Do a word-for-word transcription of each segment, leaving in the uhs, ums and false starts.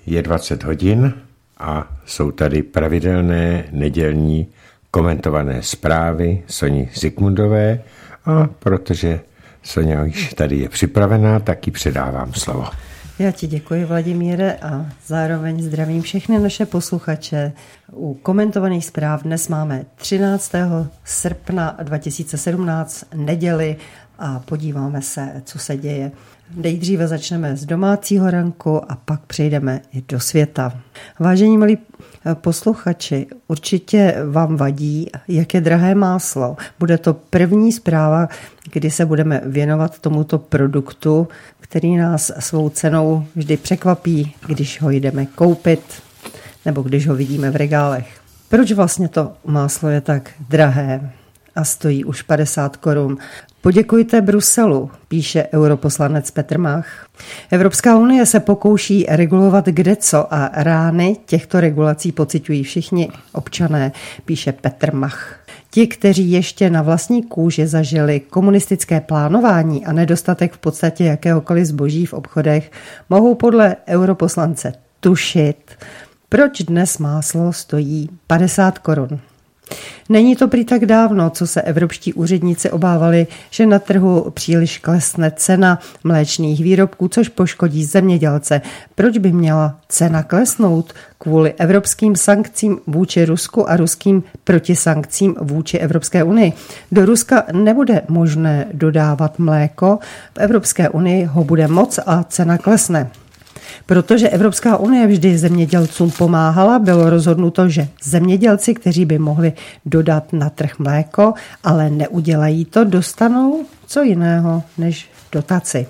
je dvacet hodin a jsou tady pravidelné nedělní komentované zprávy Soni Zikmundové a protože Soňa už tady je připravená, tak jí předávám slovo. Já ti děkuji, Vladimíre, a zároveň zdravím všechny naše posluchače. U komentovaných zpráv dnes máme třináctého srpna dva tisíce sedmnáct, neděli, a podíváme se, co se děje. Nejdříve začneme z domácího ranku a pak přejdeme i do světa. Vážení milí posluchači, určitě vám vadí, jak je drahé máslo. Bude to první zpráva, kdy se budeme věnovat tomuto produktu, který nás svou cenou vždy překvapí, když ho jdeme koupit nebo když ho vidíme v regálech. Proč vlastně to máslo je tak drahé a stojí už padesát korun? Poděkujte Bruselu, píše europoslanec Petr Mach. Evropská unie se pokouší regulovat kdeco a rány těchto regulací pociťují všichni občané, píše Petr Mach. Ti, kteří ještě na vlastní kůži zažili komunistické plánování a nedostatek v podstatě jakéhokoliv zboží v obchodech, mohou podle europoslance tušit, proč dnes máslo stojí padesát korun. Není to prý tak dávno, co se evropští úředníci obávali, že na trhu příliš klesne cena mléčných výrobků, což poškodí zemědělce. Proč by měla cena klesnout? Kvůli evropským sankcím vůči Rusku a ruským protisankcím vůči Evropské unii. Do Ruska nebude možné dodávat mléko, v Evropské unii ho bude moc a cena klesne. Protože Evropská unie vždy zemědělcům pomáhala, bylo rozhodnuto, že zemědělci, kteří by mohli dodat na trh mléko, ale neudělají to, dostanou co jiného než dotaci.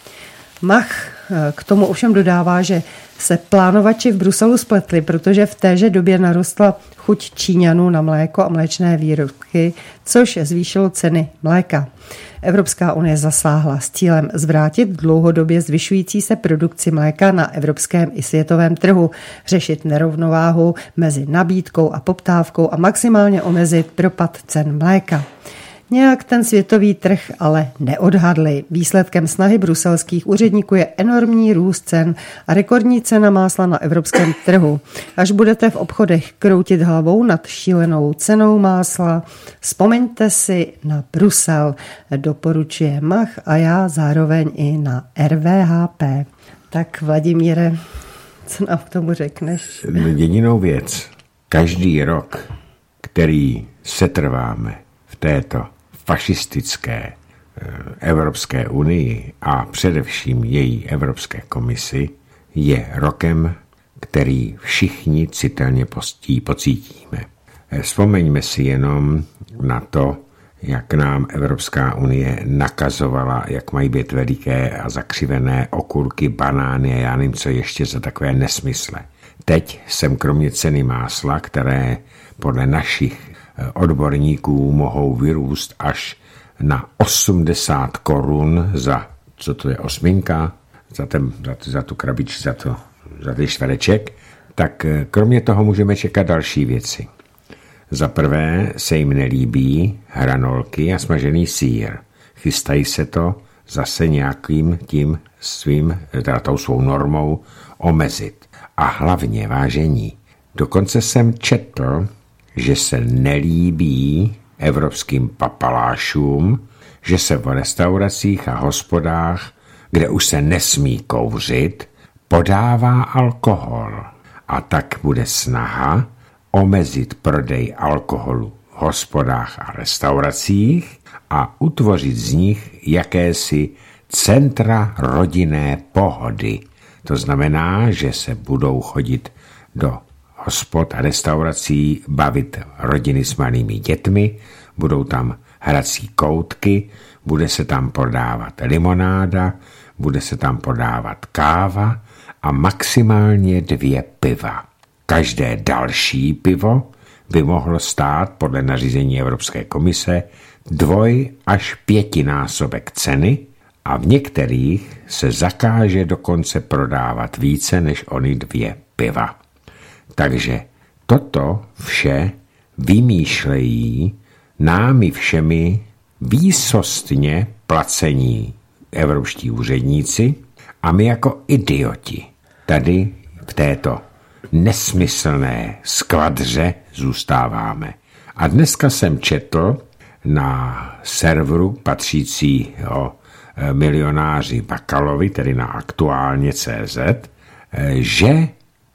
Mach k tomu ovšem dodává, že se plánovači v Bruselu spletli, protože v téže době narostla chuť Číňanů na mléko a mléčné výrobky, což zvýšilo ceny mléka. Evropská unie zasáhla s cílem zvrátit dlouhodobě zvyšující se produkci mléka na evropském i světovém trhu, řešit nerovnováhu mezi nabídkou a poptávkou a maximálně omezit propad cen mléka. Nějak ten světový trh ale neodhadli. Výsledkem snahy bruselských úředníků je enormní růst cen a rekordní cena másla na evropském trhu. Až budete v obchodech kroutit hlavou nad šílenou cenou másla, vzpomeňte si na Brusel, doporučuje Mach a já zároveň i na R V H P. Tak Vladimíre, co nám k tomu řekneš? Jedinou věc. Každý rok, který setrváme v této fašistické Evropské unii a především její Evropské komisi, je rokem, který všichni citelně postí, pocítíme. Vzpomeňme si jenom na to, jak nám Evropská unie nakazovala, jak mají být veliké a zakřivené okurky, banány a já nevím, co ještě za takové nesmysle. Teď jsem kromě ceny másla, které podle našich odborníků mohou vyrůst až na osmdesát korun za, co to je, osminka, za, ten, za, za tu krabič, za, to, za ten čtvereček, tak kromě toho můžeme čekat další věci. Za prvé se jim nelíbí hranolky a smažený sýr. Chystají se to zase nějakým tím svým, teda tou svou normou omezit. A hlavně, vážení, dokonce jsem četl, že se nelíbí evropským papalášům, že se v restauracích a hospodách, kde už se nesmí kouřit, podává alkohol. A tak bude snaha omezit prodej alkoholu v hospodách a restauracích a utvořit z nich jakési centra rodinné pohody. To znamená, že se budou chodit do hospod a restaurací bavit rodiny s malými dětmi, budou tam hrací koutky, bude se tam podávat limonáda, bude se tam podávat káva a maximálně dvě piva. Každé další pivo by mohlo stát podle nařízení Evropské komise dvoj až pětinásobek ceny a v některých se zakáže dokonce prodávat více než ony dvě piva. Takže toto vše vymýšlejí námi všemi výsostně placení evropští úředníci a my jako idioti tady v této nesmyslné skvadře zůstáváme. A dneska jsem četl na serveru patřícího milionáři Bakalovi, tedy na aktuálně tečka cé zet, že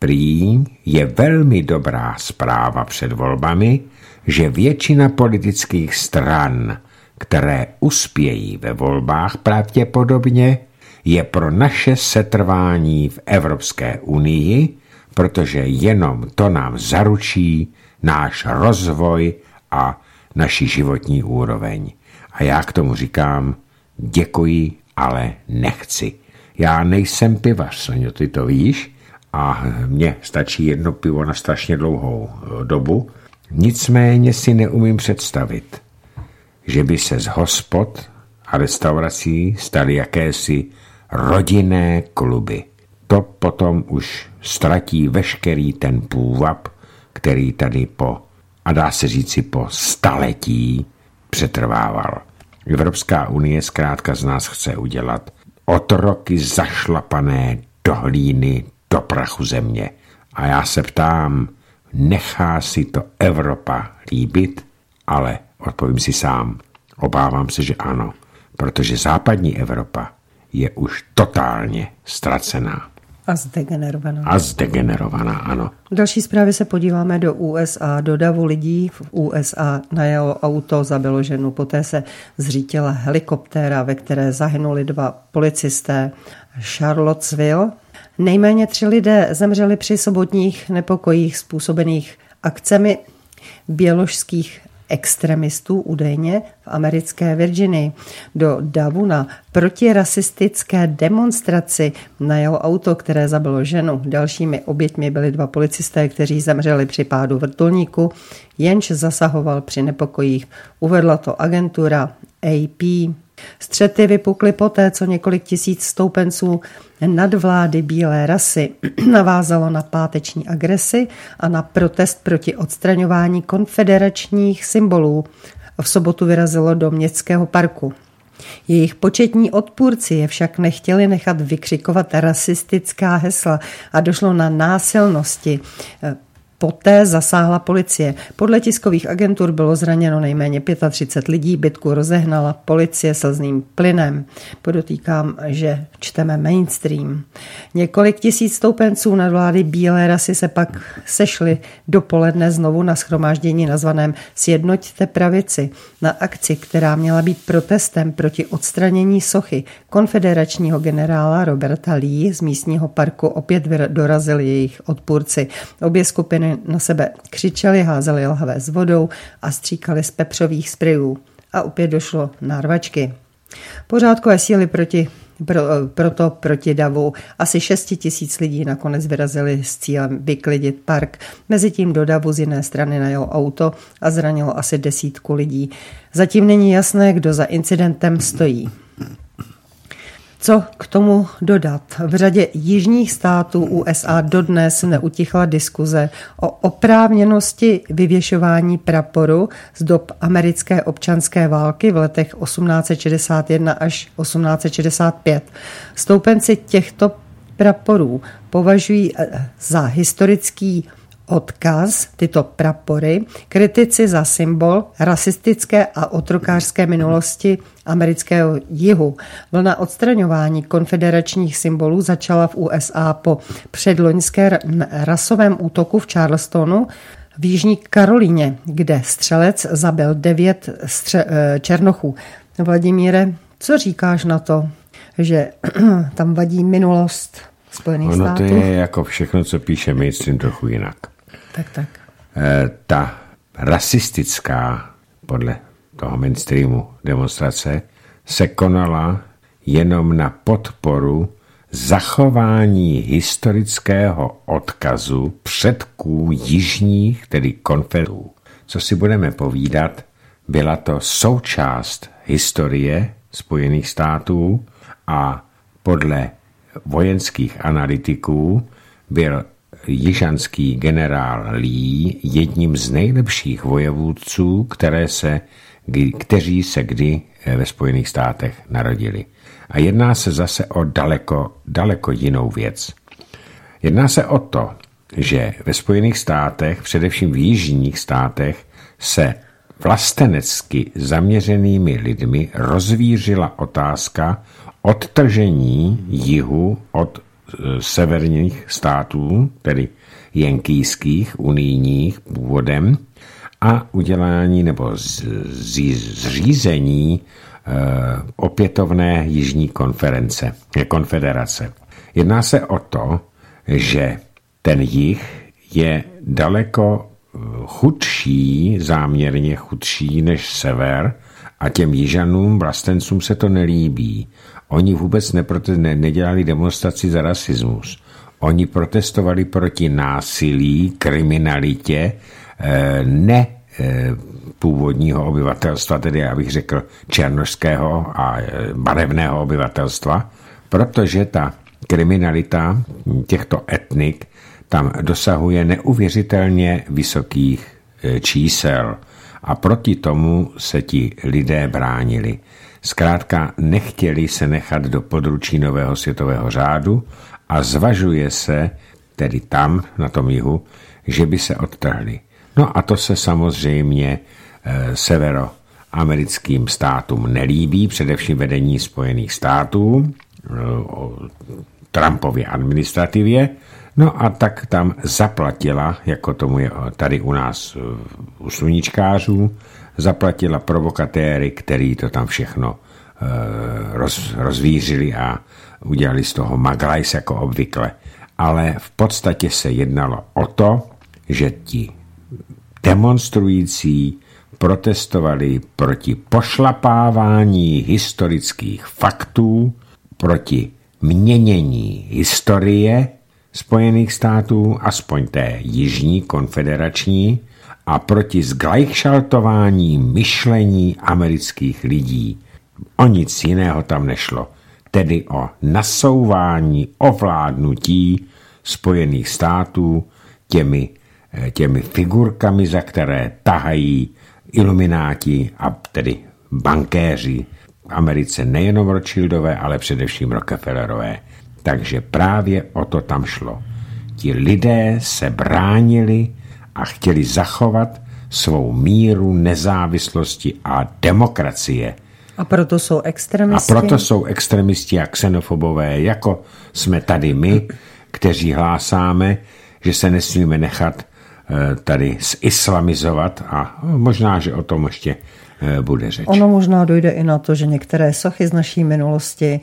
prý je velmi dobrá zpráva před volbami, že většina politických stran, které uspějí ve volbách pravděpodobně, je pro naše setrvání v Evropské unii, protože jenom to nám zaručí náš rozvoj a naši životní úroveň. A já k tomu říkám, děkuji, ale nechci. Já nejsem pivař, Soňo, ty to víš, a mně stačí jedno pivo na strašně dlouhou dobu. Nicméně si neumím představit, že by se z hospod a restaurací staly jakési rodinné kluby. To potom už ztratí veškerý ten půvab, který tady po, a dá se říci po staletí, přetrvával. Evropská unie zkrátka z nás chce udělat otroky zašlapané do hlíny, do prachu země. A já se ptám, nechá si to Evropa líbit? Ale odpovím si sám, obávám se, že ano, protože západní Evropa je už totálně ztracená. A zdegenerovaná. A zdegenerovaná, ano. V další zprávě se podíváme do U S A. Do davu lidí v U S A najelo auto, zabilo ženu. Poté se zřítila helikoptéra, ve které zahynuli dva policisté. Charlottesville. Nejméně tři lidé zemřeli při sobotních nepokojích způsobených akcemi běložských extremistů údajně v americké Virginii. Do davu na protirasistické demonstraci najelo auto, které zabilo ženu. Dalšími oběťmi byli dva policisté, kteří zemřeli při pádu vrtulníku, jenž zasahoval při nepokojích. Uvedla to agentura A P. Střety vypukly poté, co několik tisíc stoupenců nadvlády bílé rasy navázalo na páteční agresi a na protest proti odstraňování konfederačních symbolů. V sobotu vyrazilo do městského parku. Jejich početní odpůrci je však nechtěli nechat vykřikovat rasistická hesla a došlo na násilnosti. Poté zasáhla policie. Podle tiskových agentur bylo zraněno nejméně třicet pět lidí, bitku rozehnala policie slzným plynem. Podotýkám, že čteme mainstream. Několik tisíc stoupenců nadvlády bílé rasy se pak sešli dopoledne znovu na shromáždění nazvaném Sjednoťte pravici, na akci, která měla být protestem proti odstranění sochy konfederačního generála Roberta Lee z místního parku. Opět dorazili jejich odpůrci. Obě skupiny na sebe křičeli, házeli lahve s vodou a stříkali z pepřových sprejů. A opět došlo na rvačky. Pořádkové síly proti, pro, proto proti davu. Asi šest tisíc lidí nakonec vyrazili s cílem vyklidit park. Mezitím do davu z jiné strany najelo auto a zranilo asi desítku lidí. Zatím není jasné, kdo za incidentem stojí. Co k tomu dodat? V řadě jižních států U S A dodnes neutichla diskuze o oprávněnosti vyvěšování praporu z dob americké občanské války v letech osmnáct set šedesát jedna až osmnáct set šedesát pět. Stoupenci těchto praporů považují za historický odkaz tyto prapory, kritici za symbol rasistické a otrokářské minulosti amerického jihu. Vlna odstraňování konfederačních symbolů začala v U S A po předloňské rasovém útoku v Charlestonu v Jižní Karolíně, kde střelec zabil devět stře- černochů. Vladimíre, co říkáš na to, že tam vadí minulost Spojených ono států? Ono to je jako všechno, co píše mainstream, trochu jinak. Tak, tak. E, ta rasistická, podle toho mainstreamu demonstrace, se konala jenom na podporu zachování historického odkazu předků jižních, tedy konfederátů. Co si budeme povídat, byla to součást historie Spojených států a podle vojenských analytiků byl jižanský generál Lee jedním z nejlepších vojevůdců, které se, kteří se kdy ve Spojených státech narodili. A jedná se zase o daleko, daleko jinou věc. Jedná se o to, že ve Spojených státech, především v jižních státech, se vlastenecky zaměřenými lidmi rozvířila otázka odtržení jihu od e, severních států, tedy jenkýských, unijních původem, a udělání nebo z, z, zřízení e, opětovné jižní konference, konfederace. Jedná se o to, že ten jih je daleko chudší, záměrně chudší než sever, a těm jižanům, vlastencům se to nelíbí. Oni vůbec neprote- ne- nedělali demonstraci za rasismus. Oni protestovali proti násilí, kriminalitě, eh, ne eh, původního obyvatelstva, tedy já bych řekl černošského a eh, barevného obyvatelstva, protože ta kriminalita těchto etnik tam dosahuje neuvěřitelně vysokých čísel a proti tomu se ti lidé bránili. Zkrátka nechtěli se nechat do područí nového světového řádu a zvažuje se, tedy tam na tom jihu, že by se odtrhli. No a to se samozřejmě e, severoamerickým státům nelíbí, především vedení Spojených států, e, Trumpově administrativě, no a tak tam zaplatila, jako tomu je tady u nás u sluníčkářů, zaplatila provokatéry, který to tam všechno roz, rozvířili a udělali z toho maglajs jako obvykle. Ale v podstatě se jednalo o to, že ti demonstrující protestovali proti pošlapávání historických faktů, proti měnění historie Spojených států, aspoň té jižní konfederační, a proti zglajšaltování myšlení amerických lidí. O nic jiného tam nešlo, tedy o nasouvání ovládnutí Spojených států těmi, těmi figurkami, za které tahají ilumináti a tedy bankéři v Americe, nejenom Rothschildové, ale především Rockefellerové. Takže právě o to tam šlo. Ti lidé se bránili a chtěli zachovat svou míru nezávislosti a demokracie. A proto jsou extremisti? A proto jsou extremisti a xenofobové, jako jsme tady my, kteří hlásáme, že se nesmíme nechat tady zislamizovat, a možná, že o tom ještě bude řeč. Ono možná dojde i na to, že některé sochy z naší minulosti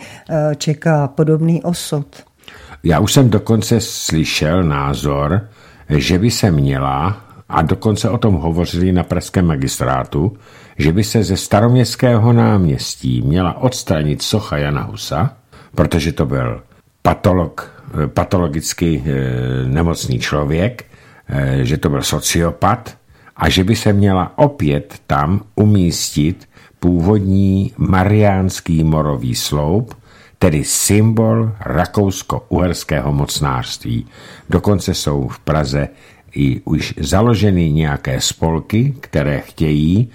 čeká podobný osud. Já už jsem dokonce slyšel názor, že by se měla, a dokonce o tom hovořili na pražském magistrátu, že by se ze Staroměstského náměstí měla odstranit socha Jana Husa, protože to byl patolog, patologicky nemocný člověk, že to byl sociopat, a že by se měla opět tam umístit původní mariánský morový sloup, tedy symbol rakousko-uherského mocnářství. Dokonce jsou v Praze i už založeny nějaké spolky, které chtějí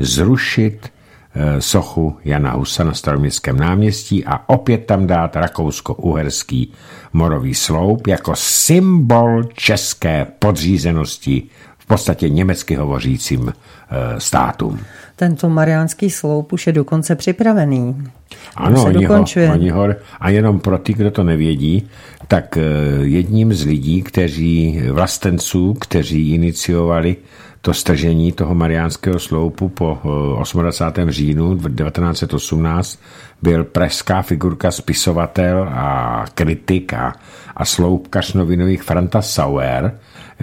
zrušit e, sochu Jana Husa na Staroměstském náměstí a opět tam dát rakousko-uherský morový sloup jako symbol české podřízenosti v podstatě německy hovořícím e, státům. Tento mariánský sloup už je dokonce připravený. Ano, oni ho, oni ho, a jenom pro ty, kdo to nevědí, tak jedním z lidí, kteří, vlastenců, kteří iniciovali to stržení toho mariánského sloupu po dvacátého osmého říjnu devatenáct set osmnáct, byl pražská figurka, spisovatel a kritik a, a sloupkař novinových Franta Sauer,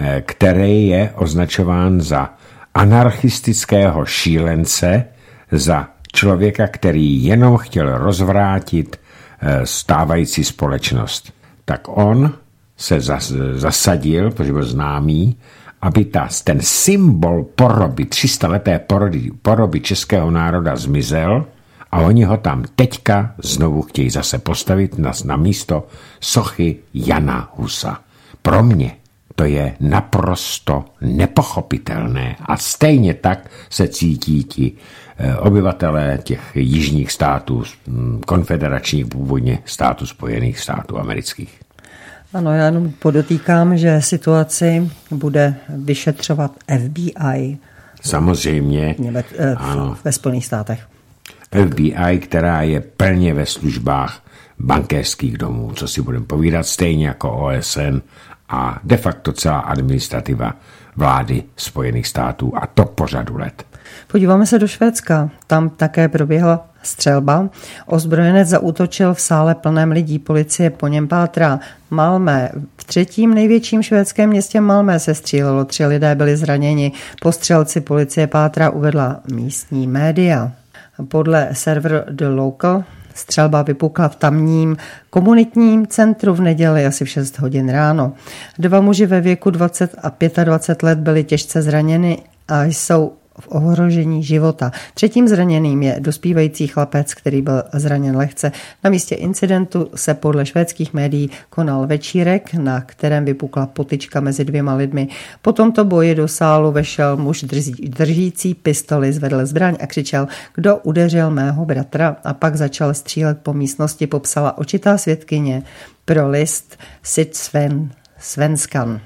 který je označován za anarchistického šílence, za člověka, který jenom chtěl rozvrátit stávající společnost. Tak on se zasadil, protože byl známý, aby ta, ten symbol poroby, tři sta leté poroby, poroby českého národa zmizel, a oni ho tam teďka znovu chtějí zase postavit na, na místo sochy Jana Husa. Pro mě to je naprosto nepochopitelné a stejně tak se cítí ti obyvatelé těch jižních států, konfederačních původně států Spojených států amerických. Ano, já jenom podotýkám, že situaci bude vyšetřovat F B I. Samozřejmě. Němec, eh, ano. Ve Spojených státech. F B I, která je plně ve službách bankéřských domů, co si budeme povídat, stejně jako O S N a de facto celá administrativa vlády Spojených států, a to po řadu let. Podíváme se do Švédska. Tam také proběhla střelba. Ozbrojenec zaútočil v sále plném lidí. Policie po něm pátrá. Malmö. V třetím největším švédském městě Malmö se střílelo. Tři lidé byli zraněni. Po střelci policie pátrá, uvedla místní média. Podle serveru The Local střelba vypukla v tamním komunitním centru v neděli asi v šest hodin ráno. Dva muži ve věku dvacet a dvacet pět let byli těžce zraněni a jsou v ohrožení života. Třetím zraněným je dospívající chlapec, který byl zraněn lehce. Na místě incidentu se podle švédských médií konal večírek, na kterém vypukla potyčka mezi dvěma lidmi. Po tomto boji do sálu vešel muž drží, držící pistoli, zvedl zbraň a křičel: "Kdo udeřil mého bratra?" A pak začal střílet po místnosti, popsala očitá svědkyně pro list Sid Sven, Svenskan.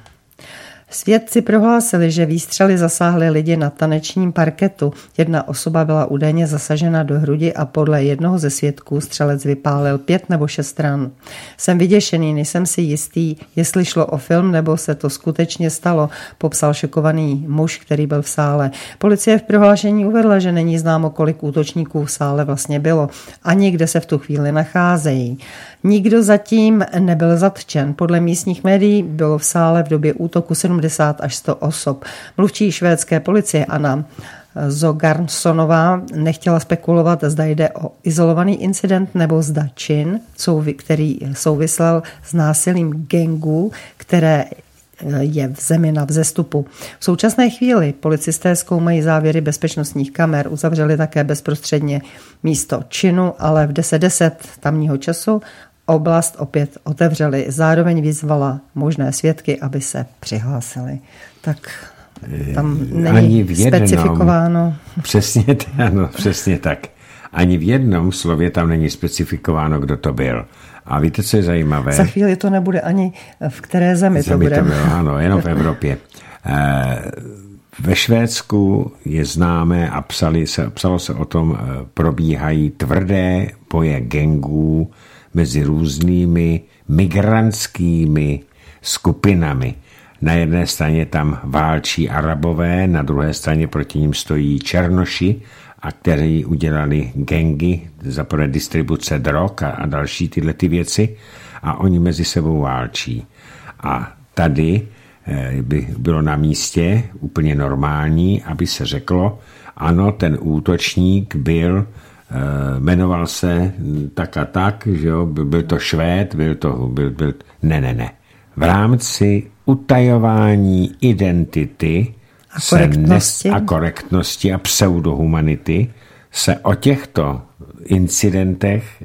Svědci prohlásili, že výstřely zasáhly lidi na tanečním parketu. Jedna osoba byla údajně zasažena do hrudi a podle jednoho ze svědků střelec vypálil pět nebo šest ran. Jsem vyděšený, nejsem si jistý, jestli šlo o film nebo se to skutečně stalo, popsal šokovaný muž, který byl v sále. Policie v prohlášení uvedla, že není známo, kolik útočníků v sále vlastně bylo, ani kde se v tu chvíli nacházejí. Nikdo zatím nebyl zatčen. Podle místních médií bylo v sále v době útoku sedmdesát až sto osob. Mluvčí švédské policie Anna Zogarsonová nechtěla spekulovat, zda jde o izolovaný incident nebo zda čin, který souvisel s násilím gangů, které je v zemi na vzestupu. V současné chvíli policisté zkoumají závěry bezpečnostních kamer, uzavřeli také bezprostředně místo činu, ale v deset deset tamního času oblast opět otevřeli. Zároveň vyzvala možné svědky, aby se přihlásili. Tak tam není v jednom, specifikováno. Přesně, ano, přesně tak. Ani v jednom slově tam není specifikováno, kdo to byl. A víte, co je zajímavé? Za chvíli to nebude ani v které zemi, zemi to bude. To bylo, ano, jenom v Evropě. Ve Švédsku je známé a psali se, psalo se o tom, probíhají tvrdé boje gangů mezi různými migrantskými skupinami. Na jedné straně tam válčí Arabové, na druhé straně proti ním stojí Černoši, a kteří udělali gangy za prvé distribuce drog a, a další tyhle ty věci, a oni mezi sebou válčí. A tady eh, by bylo na místě úplně normální, aby se řeklo, ano, ten útočník byl, eh, jmenoval se tak a tak, že jo, byl, byl to Švéd, byl to, byl, byl, ne, ne, ne. V rámci utajování identity a korektnosti. a korektnosti a pseudohumanity se o těchto incidentech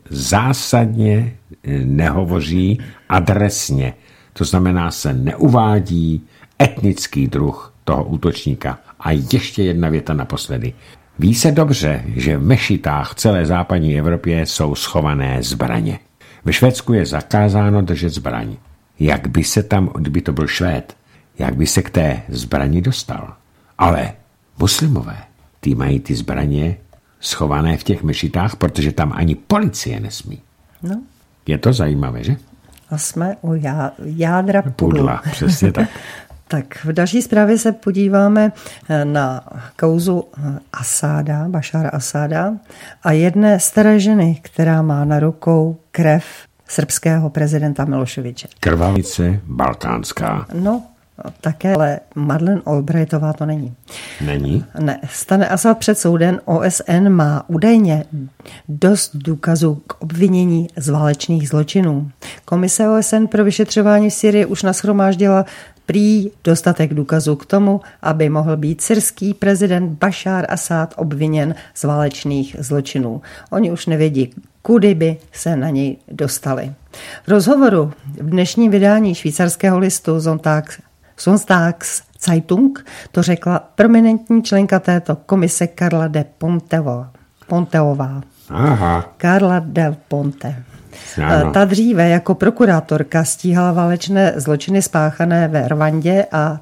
zásadně nehovoří adresně. To znamená, se neuvádí etnický druh toho útočníka. A ještě jedna věta naposledy. Ví se dobře, že v mešitách v celé západní Evropě jsou schované zbraně. Ve Švédsku je zakázáno držet zbraň. Jak by se tam, kdyby to byl Švéd, jak by se k té zbrani dostal? Ale muslimové, ty mají ty zbraně schované v těch mešitách, protože tam ani policie nesmí. No. Je to zajímavé, že? A jsme u já, jádra pudla. Pudla, přesně tak. Tak v další zprávě se podíváme na kauzu Asáda, Bašára Asáda a jedné staré ženy, která má na rukou krev srbského prezidenta Miloševiče. Krvavice balkánská. No, také, ale Madeleine Albrightová to není. Není? Ne. Stane Asad před soudem. O S N má údajně dost důkazů k obvinění z válečných zločinů. Komise O S N pro vyšetřování v Syrii už nashromáždila prý dostatek důkazů k tomu, aby mohl být syrský prezident Bašár Asad obviněn z válečných zločinů. Oni už nevědí, kudy by se na něj dostali. V rozhovoru v dnešním vydání švýcarského listu Sonntag Sonntags Zeitung to řekla prominentní členka této komise Carla de Ponteová. Ponteová. Aha. Carla del Ponte. Ano. Ta dříve jako prokurátorka stíhala válečné zločiny spáchané ve Rwandě a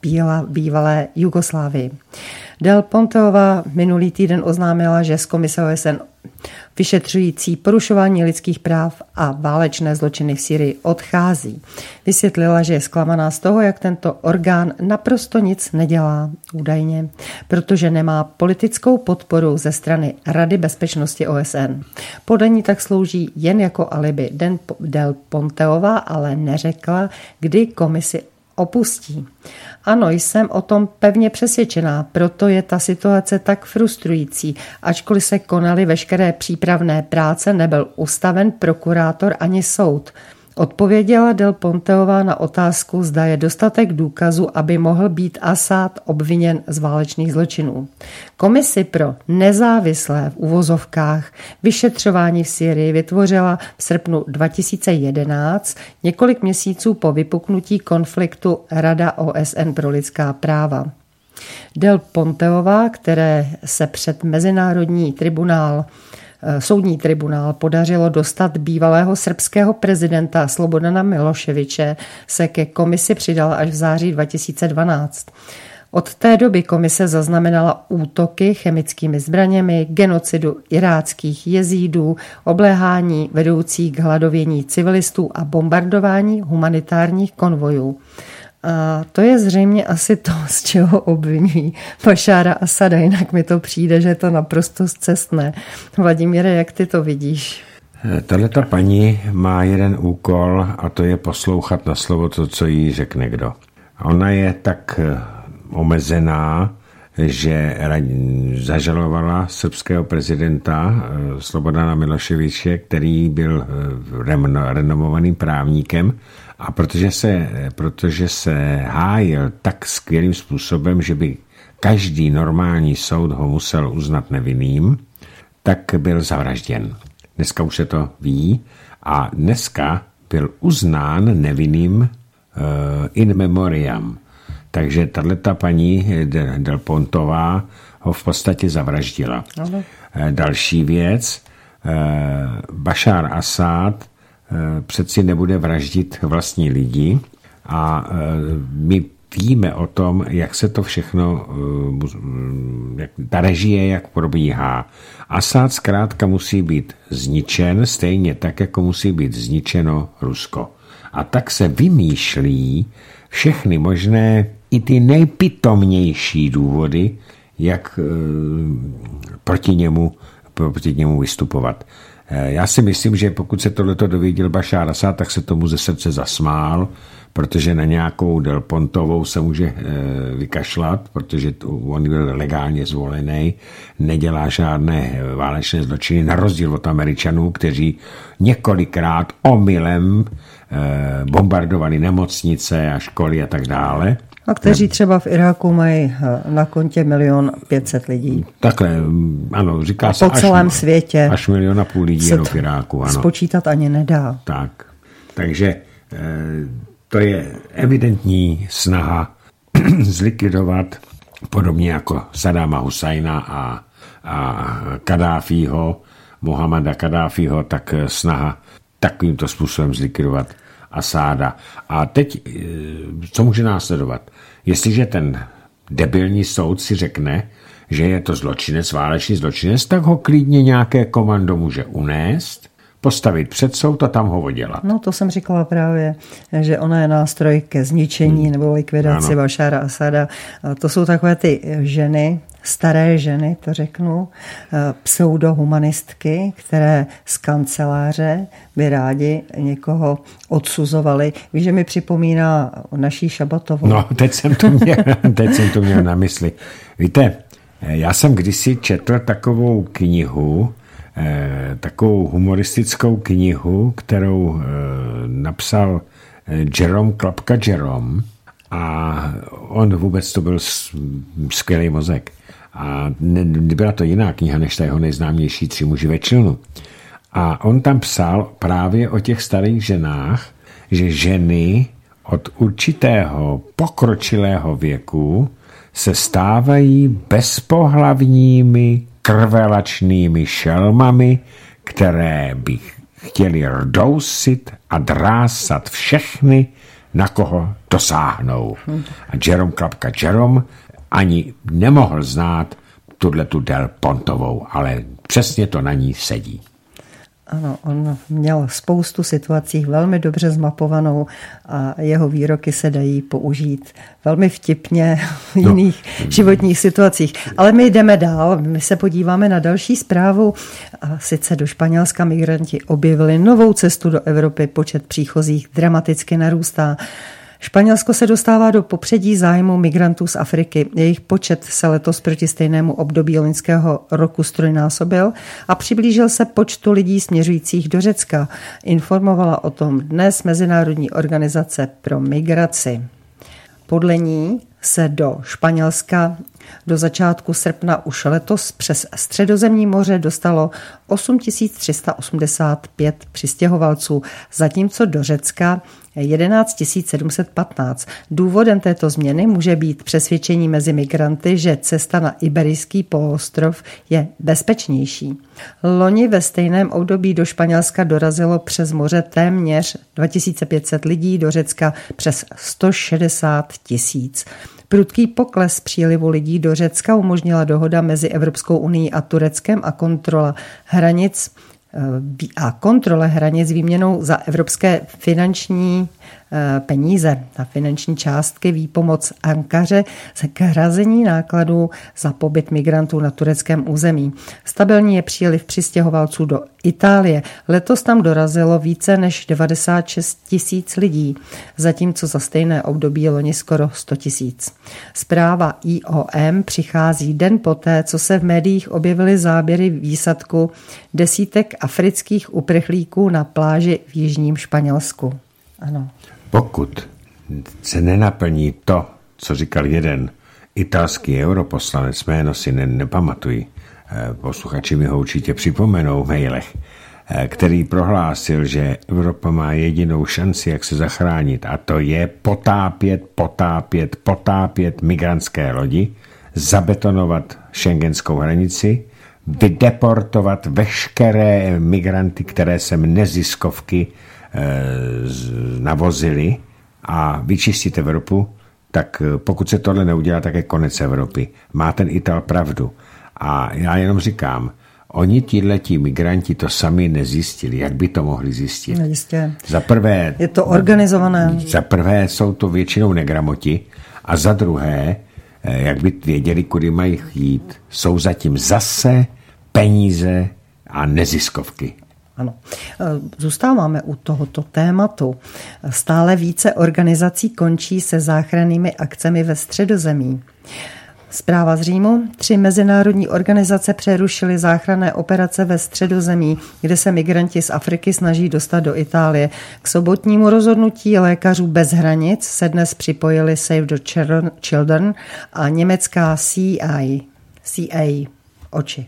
bývalé Jugoslávii. Del Ponteová minulý týden oznámila, že z komise O S N vyšetřující porušování lidských práv a válečné zločiny v Syrii odchází. Vysvětlila, že je zklamaná z toho, jak tento orgán naprosto nic nedělá, údajně, protože nemá politickou podporu ze strany Rady bezpečnosti O S N. Podle ní tak slouží jen jako alibi. Del Ponteová ale neřekla, kdy komisi opustí. Ano, jsem o tom pevně přesvědčená, proto je ta situace tak frustrující. Ačkoliv se konaly veškeré přípravné práce, nebyl ustaven prokurátor ani soud. Odpověděla Del Ponteová na otázku, zda je dostatek důkazů, aby mohl být Asad obviněn z válečných zločinů. Komisi pro nezávislé v uvozovkách vyšetřování v Syrii vytvořila v srpnu dva tisíce jedenáct, několik měsíců po vypuknutí konfliktu Rada O S N pro lidská práva. Del Ponteová, které se před Mezinárodní tribunál Soudní tribunál podařilo dostat bývalého srbského prezidenta Slobodana Miloševiče, se ke komisi přidala až v září dva tisíce dvanáct. Od té doby komise zaznamenala útoky chemickými zbraněmi, genocidu iráckých jezídů, obléhání vedoucí k hladovění civilistů a bombardování humanitárních konvojů. A to je zřejmě asi to, z čeho obvinují Bašára Asada, jinak mi to přijde, že je to naprosto scestné. Vladimíre, jak ty to vidíš? Tahleta paní má jeden úkol a to je poslouchat na slovo to, co jí řekne kdo. Ona je tak omezená, že zažalovala srbského prezidenta Slobodana Miloševiče, který byl renomovaným právníkem, a protože se, protože se hájil tak skvělým způsobem, že by každý normální soud ho musel uznat nevinným, tak byl zavražděn. Dneska už se to ví a dneska byl uznán nevinným uh, in memoriam. Takže tato paní Del Pontová ho v podstatě zavraždila. Ano. Další věc, Bašár Asad přeci nebude vraždit vlastní lidi a my víme o tom, jak se to všechno, jak ta režie, jak probíhá. Asad zkrátka musí být zničen, stejně tak, jako musí být zničeno Rusko. A tak se vymýšlí všechny možné i ty nejpitomnější důvody, jak e, proti němu, proti němu vystupovat. E, já si myslím, že pokud se tohleto dověděl Bašár Asad, tak se tomu ze srdce zasmál, protože na nějakou Del Pontovou se může e, vykašlat, protože to, on byl legálně zvolený, nedělá žádné válečné zločiny, na rozdíl od Američanů, kteří několikrát omylem e, bombardovali nemocnice a školy a tak dále. A kteří třeba v Iráku mají na kontě milion pět set lidí. Takhle, ano, říká se po celém až, světě. Až milion a půl lidí jenom v Iráku. Ano. Spočítat ani nedá. Tak, takže to je evidentní snaha zlikvidovat, podobně jako Sadáma Husajna a, a Kadáfího, Mohamada Kadáfího, tak snaha takovýmto způsobem zlikvidovat Asáda. A teď, co může následovat? Jestliže ten debilní soud si řekne, že je to zločinec, válečný zločinec, tak ho klidně nějaké komando může unést, postavit před soud a tam ho oddělat. No to jsem říkala právě, že ona je nástroj ke zničení hmm. nebo likvidaci Bašára Asada. To jsou takové ty ženy, staré ženy, to řeknu, pseudohumanistky, které z kanceláře by rádi někoho odsuzovali. Víš, že mi připomíná naší Šabatovou. No, teď jsem to měl, teď jsem to měl na mysli. Víte, já jsem kdysi četl takovou knihu, takovou humoristickou knihu, kterou napsal Jerome Klapka Jerome a on vůbec to byl skvělý mozek. A nebyla to jiná kniha, než ta jeho nejznámější Tři muži ve člnu. A on tam psal právě o těch starých ženách, že ženy od určitého pokročilého věku se stávají bezpohlavními krvelačnými šelmami, které by chtěli rdousit a drásat všechny, na koho dosáhnou. A Jerome Klapka Jerome ani nemohl znát tuhletu Del Pontovou, ale přesně to na ní sedí. Ano, on měl spoustu situací velmi dobře zmapovanou a jeho výroky se dají použít velmi vtipně v jiných no. životních situacích. Ale my jdeme dál, my se podíváme na další zprávu. A sice do Španělska migranti objevili novou cestu do Evropy, počet příchozích dramaticky narůstá. Španělsko se dostává do popředí zájmu migrantů z Afriky. Jejich počet se letos proti stejnému období loňského roku strojnásobil a přiblížil se počtu lidí směřujících do Řecka. Informovala o tom dnes Mezinárodní organizace pro migraci. Podle ní se do Španělska do začátku srpna už letos přes Středozemní moře dostalo osm tisíc tři sta osmdesát pět přistěhovalců, zatímco do Řecka jedenáct tisíc sedm set patnáct. Důvodem této změny může být přesvědčení mezi migranty, že cesta na Iberijský poloostrov je bezpečnější. Loni ve stejném období do Španělska dorazilo přes moře téměř dva tisíce pět set lidí, do Řecka přes sto šedesát tisíc. Prudký pokles přílivu lidí do Řecka umožnila dohoda mezi Evropskou unií a Tureckem a kontrola hranic a kontrole hranic výměnou za evropské finanční peníze a finanční částky výpomoc Ankaře k hrazení nákladů za pobyt migrantů na tureckém území. Stabilní je příliv přistěhovalců do Itálie. Letos tam dorazilo více než devadesát šest tisíc lidí, zatímco za stejné období loni skoro sto tisíc. Zpráva I O M přichází den poté, co se v médiích objevily záběry výsadku desítek afrických uprchlíků na pláži v jižním Španělsku. Ano. Pokud se nenaplní to, co říkal jeden italský europoslanec, jméno si ne, nepamatuji, posluchači mi ho určitě připomenou v mailech, který prohlásil, že Evropa má jedinou šanci, jak se zachránit, a to je potápět, potápět, potápět migrantské lodi, zabetonovat šengenskou hranici, vydeportovat veškeré migranty, které sem neziskovky navozili, a vyčistit Evropu, tak pokud se tohle neudělá, tak je konec Evropy. Má ten Ital pravdu. A já jenom říkám, oni tíhletí migranti to sami nezjistili. Jak by to mohli zjistit? Jistě. Za prvé, je to organizované. Za prvé jsou to většinou negramoti a za druhé, jak by věděli, kudy mají jít, jsou zatím zase peníze a neziskovky. Ano. Zůstáváme u tohoto tématu. Stále více organizací končí se záchrannými akcemi ve Středozemí. Zpráva z Římu. Tři mezinárodní organizace přerušily záchranné operace ve Středozemí, kde se migranti z Afriky snaží dostat do Itálie. K sobotnímu rozhodnutí Lékařů bez hranic se dnes připojili Save the Children a německá C I, C A, oči.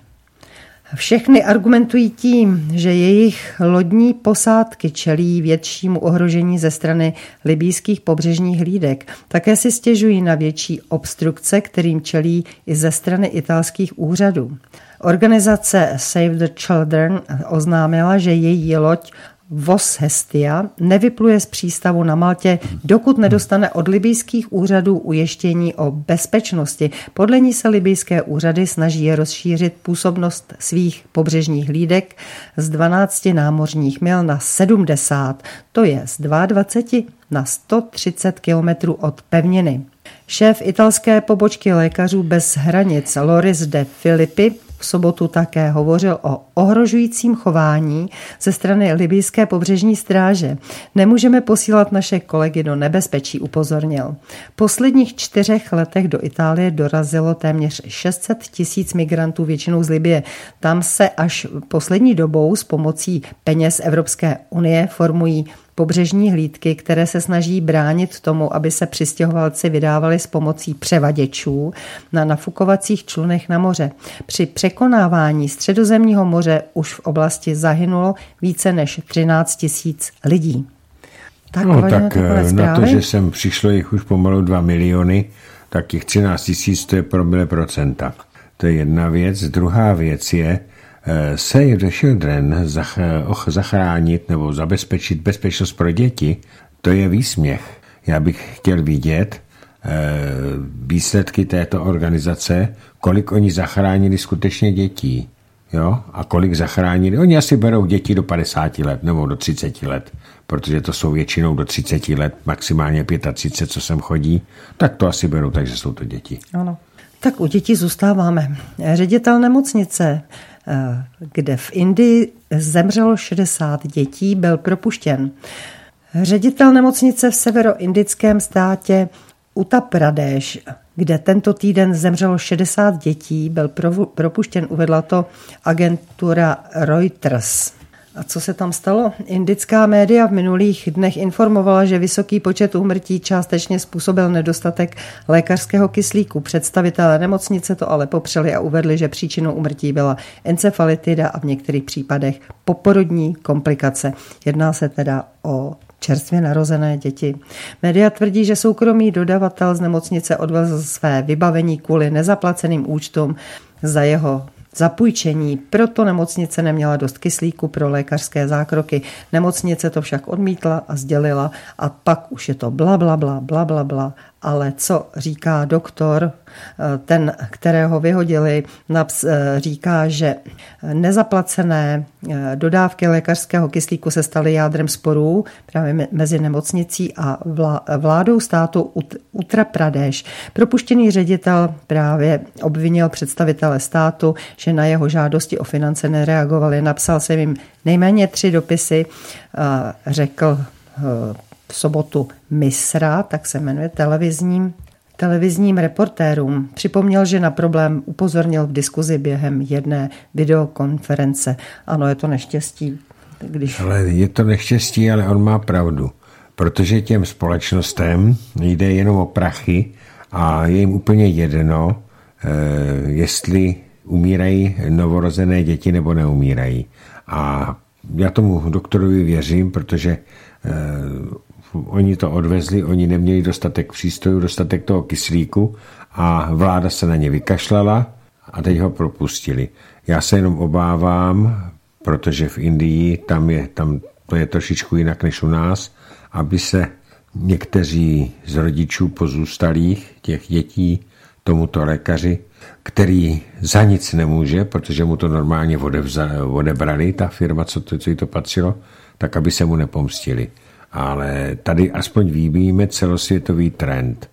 Všechny argumentují tím, že jejich lodní posádky čelí většímu ohrožení ze strany libýských pobřežních hlídek. Také si stěžují na větší obstrukce, kterým čelí i ze strany italských úřadů. Organizace Save the Children oznámila, že její loď Vos Hestia nevypluje z přístavu na Maltě, dokud nedostane od libýských úřadů ujištění o bezpečnosti. Podle ní se libýské úřady snaží rozšířit působnost svých pobřežních hlídek z dvanácti námořních mil na sedmdesát, to je z dvacet dva na sto třicet kilometrů od pevniny. Šéf italské pobočky Lékařů bez hranic Loris de Filippi v sobotu také hovořil o ohrožujícím chování ze strany libýské pobřežní stráže. Nemůžeme posílat naše kolegy do nebezpečí, upozornil. V posledních čtyřech letech do Itálie dorazilo téměř šest set tisíc migrantů, většinou z Libye. Tam se až poslední dobou s pomocí peněz Evropské unie formují pobřežní hlídky, které se snaží bránit tomu, aby se přistěhovalci vydávali s pomocí převaděčů na nafukovacích člunech na moře. Při překonávání Středozemního moře už v oblasti zahynulo více než třináct tisíc lidí. Tak, no, tak na to, že sem přišlo jich už pomalu dva miliony, tak těch třináct tisíc to je promile procenta. To je jedna věc. Druhá věc je, Save the Children zachránit nebo zabezpečit bezpečnost pro děti, to je výsměch. Já bych chtěl vidět výsledky této organizace, kolik oni zachránili skutečně dětí. Jo? A kolik zachránili. Oni asi berou děti do padesáti let nebo do třiceti let, protože to jsou většinou do třiceti let, maximálně třicet pět, co sem chodí, tak to asi berou, takže jsou to děti. Ano. Tak u dětí zůstáváme. Ředitel nemocnice, kde v Indii zemřelo šedesát dětí, byl propuštěn. Ředitel nemocnice v severoindickém státě Uttar Pradesh, kde tento týden zemřelo šedesát dětí, byl propuštěn, uvedla to agentura Reuters. A co se tam stalo? Indická média v minulých dnech informovala, že vysoký počet úmrtí částečně způsobil nedostatek lékařského kyslíku. Představitelé nemocnice to ale popřeli a uvedli, že příčinou úmrtí byla encefalitida a v některých případech poporodní komplikace. Jedná se teda o čerstvě narozené děti. Média tvrdí, že soukromý dodavatel z nemocnice odvezl své vybavení kvůli nezaplaceným účtům za jeho zapůjčení, proto nemocnice neměla dost kyslíku pro lékařské zákroky. Nemocnice to však odmítla a sdělila a pak už je to bla, bla, bla, bla, bla, bla. Ale co říká doktor, ten, kterého vyhodili, říká, že nezaplacené dodávky lékařského kyslíku se staly jádrem sporů právě mezi nemocnicí a vládou státu Uttar Pradesh. Propuštěný ředitel právě obvinil představitele státu, že na jeho žádosti o finance nereagovali. Napsal jsem jim nejméně tři dopisy, řekl v sobotu Misra, tak se jmenuje, televizním, televizním reportérům. Připomněl, že na problém upozornil v diskuzi během jedné videokonference. Ano, je to neštěstí. Když... Ale je to neštěstí, ale on má pravdu. Protože těm společnostem jde jenom o prachy a je jim úplně jedno, jestli umírají novorozené děti nebo neumírají. A já tomu doktorovi věřím, protože oni to odvezli, oni neměli dostatek přístrojů, dostatek toho kyslíku a vláda se na ně vykašlala a teď ho propustili. Já se jenom obávám, protože v Indii tam je, tam to je trošičku jinak než u nás, aby se někteří z rodičů pozůstalých těch dětí tomuto lékaři, který za nic nemůže, protože mu to normálně odevza, odebrali, ta firma, co, to, co jí to patřilo, tak aby se mu nepomstili. Ale tady aspoň vybíjíme celosvětový trend.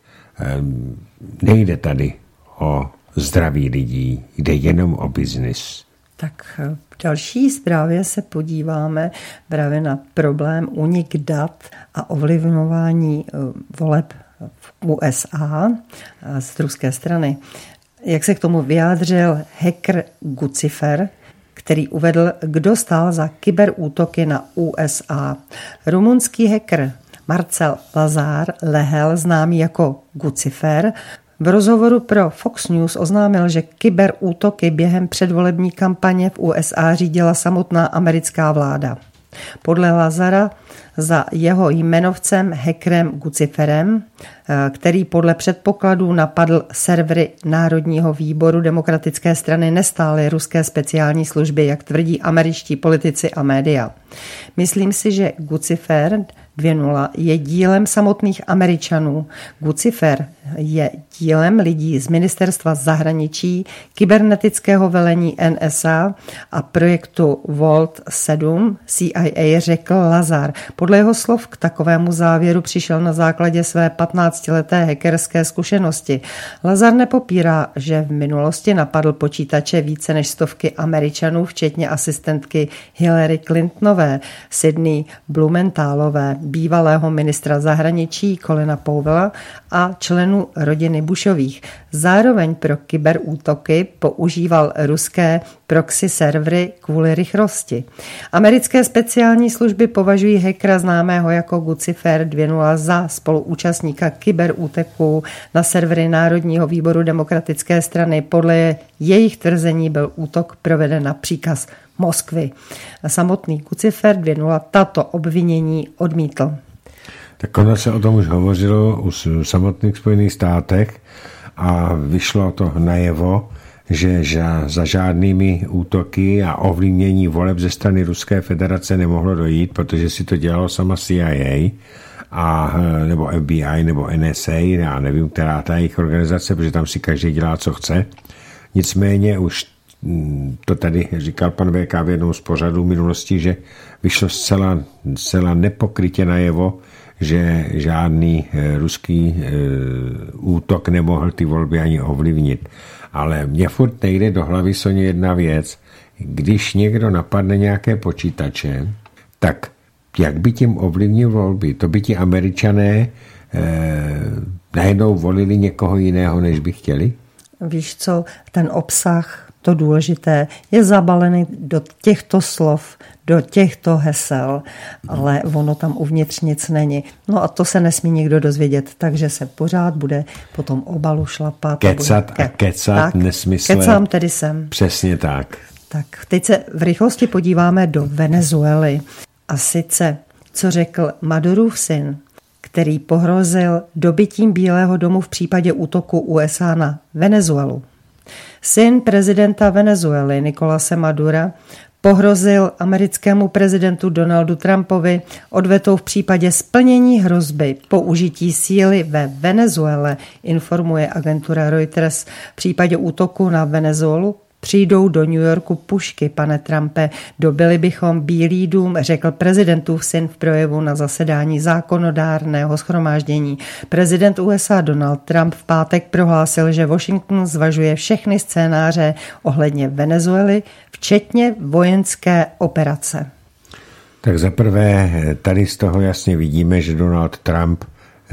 Nejde tady o zdraví lidí, jde jenom o biznis. Tak v další zprávě se podíváme právě na problém únik dat a ovlivňování voleb v U S A z ruské strany. Jak se k tomu vyjádřil hacker Guccifer, který uvedl, kdo stál za kyberútoky na U S A. Rumunský hacker Marcel Lazar Lehel, známý jako Guccifer, v rozhovoru pro Fox News oznámil, že kyberútoky během předvolební kampaně v U S A řídila samotná americká vláda. Podle Lazara za jeho jmenovcem hackerem Gucciferem, který podle předpokladů napadl servery Národního výboru demokratické strany, nestály ruské speciální služby, jak tvrdí američtí politici a média. Myslím si, že Guccifer dvě nula je dílem samotných Američanů. Guccifer je dílem lidí z ministerstva zahraničí, kybernetického velení N S A a projektu Vault sedm C I A, řekl Lazar. Podle jeho slov k takovému závěru přišel na základě své patnáctileté hackerské zkušenosti. Lazar nepopírá, že v minulosti napadl počítače více než stovky Američanů, včetně asistentky Hillary Clintonové, Sydney Blumenthalové, bývalého ministra zahraničí Colina Powella a členů rodiny Bushových. Zároveň pro kyberútoky používal ruské proxy servery kvůli rychlosti. Americké speciální služby považují hackera známého jako Guccifer dvě nula za spoluúčastníka kyberútoků na servery Národního výboru demokratické strany. Podle jejich tvrzení byl útok proveden na příkaz Moskvy. Samotný Guccifer dvě nula tato obvinění odmítl. Tak ono se o tom už hovořilo u samotných Spojených státech a vyšlo to najevo, že za žádnými útoky a ovlivnění voleb ze strany Ruské federace nemohlo dojít, protože si to dělalo sama C I A, a, nebo F B I, nebo N S A, já nevím, která ta jejich organizace, protože tam si každý dělá, co chce. Nicméně už to tady říkal pan V K v jednom z pořadů minulosti, že vyšlo zcela, zcela nepokrytě najevo, že žádný ruský e, útok nemohl ty volby ani ovlivnit. Ale mně furt nejde do hlavy Soně jedna věc. Když někdo napadne nějaké počítače, tak jak by tím ovlivnil volby? To by ti Američané e, najednou volili někoho jiného, než by chtěli? Víš co, ten obsah, to důležité, je zabalený do těchto slov, do těchto hesel, ale ono tam uvnitř nic není. No a to se nesmí nikdo dozvědět, takže se pořád bude po tom obalu šlapat. Kecat a, bude... a kecat, tak, nesmysle. Kecám tedy sem. Přesně tak. Tak teď se v rychlosti podíváme do Venezuely. A sice, co řekl Madurův syn, který pohrozil dobytím Bílého domu v případě útoku U S A na Venezuelu. Syn prezidenta Venezuely Nicolase Madura pohrozil americkému prezidentu Donaldu Trumpovi odvetou v případě splnění hrozby použití síly ve Venezuele, informuje agentura Reuters. V případě útoku na Venezuelu přijdou do New Yorku pušky, pane Trumpe, dobili bychom Bílý dům, řekl prezidentův syn v projevu na zasedání zákonodárného shromáždění. Prezident U S A Donald Trump v pátek prohlásil, že Washington zvažuje všechny scénáře ohledně Venezuely, včetně vojenské operace. Tak zaprvé tady z toho jasně vidíme, že Donald Trump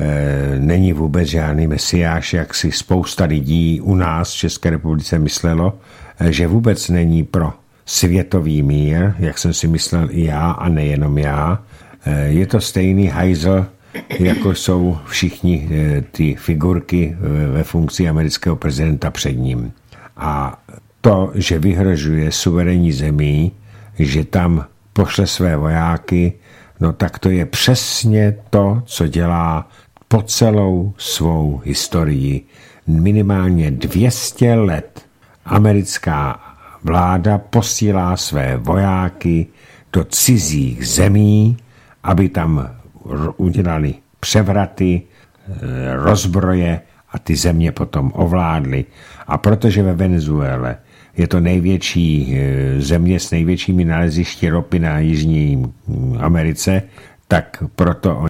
e, není vůbec žádný mesiáš, jak si spousta lidí u nás v České republice myslelo, že vůbec není pro světový mír, jak jsem si myslel i já a nejenom já. Je to stejný hajzl, jako jsou všichni ty figurky ve funkci amerického prezidenta před ním. A to, že vyhrožuje suverénní zemí, že tam pošle své vojáky, no tak to je přesně to, co dělá po celou svou historii. Minimálně dvě stě let americká vláda posílá své vojáky do cizích zemí, aby tam udělali převraty, rozbroje a ty země potom ovládly. A protože ve Venezuele je to největší země s největšími nalezišti ropy na Jižní Americe, tak proto